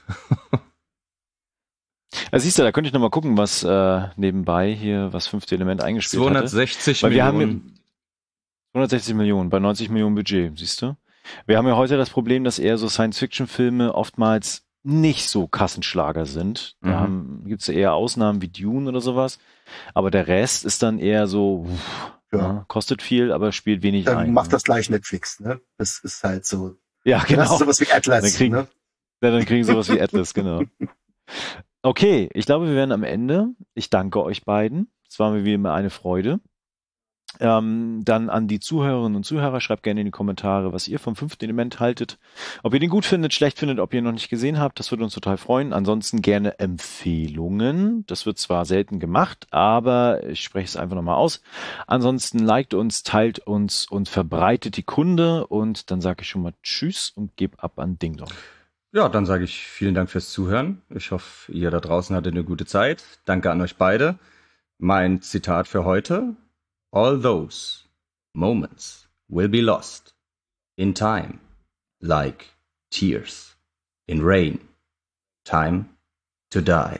Also siehst du, da könnte ich noch mal gucken, was äh, nebenbei hier, was fünfte Element eingespielt hatte.
zweihundertsechzig
Weil wir
Millionen.
haben hundertsechzig Millionen bei neunzig Millionen Budget, siehst du? Wir haben ja heute das Problem, dass eher so Science-Fiction-Filme oftmals nicht so Kassenschlager sind. Da
Mhm.
haben- gibt's ja eher Ausnahmen wie Dune oder sowas. Aber der Rest ist dann eher so, uff,
Ja.
ja, kostet viel, aber spielt wenig
Dann
ein.
macht das gleich Netflix, ne? Das ist halt so.
Ja,
Das
genau.
ist sowas wie Atlas,
Dann kriegen-
ne?
Ja, dann kriegen sie sowas wie Atlas, genau. Okay, ich glaube, wir werden am Ende. Ich danke euch beiden. Es war mir wie immer eine Freude. Ähm, dann an die Zuhörerinnen und Zuhörer, schreibt gerne in die Kommentare, was ihr vom fünften Element haltet. Ob ihr den gut findet, schlecht findet, ob ihr ihn noch nicht gesehen habt, das würde uns total freuen. Ansonsten gerne Empfehlungen. Das wird zwar selten gemacht, aber ich spreche es einfach nochmal aus. Ansonsten liked uns, teilt uns und verbreitet die Kunde. Und dann sage ich schon mal Tschüss und gebe ab an Ding Dong.
Ja, dann sage ich vielen Dank fürs Zuhören. Ich hoffe, ihr da draußen hattet eine gute Zeit. Danke an euch beide. Mein Zitat für heute: All those moments will be lost in time, like tears in rain. Time to die.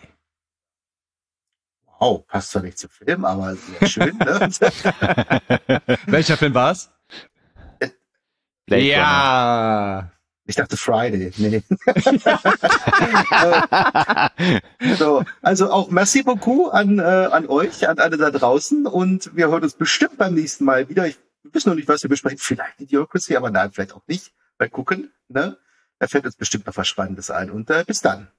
Wow, passt zwar nicht zum Film, aber sehr schön, ne?
Welcher Film war's?
Blade
Ja.
Ich dachte Friday. Nee. So, also auch merci beaucoup an, äh, an euch, an alle da draußen, und wir hören uns bestimmt beim nächsten Mal wieder. Ich wir wissen noch nicht, was wir besprechen. Vielleicht Idiocracy, aber nein, vielleicht auch nicht. Mal gucken, ne? Da fällt uns bestimmt noch was Spannendes ein. Und äh, bis dann.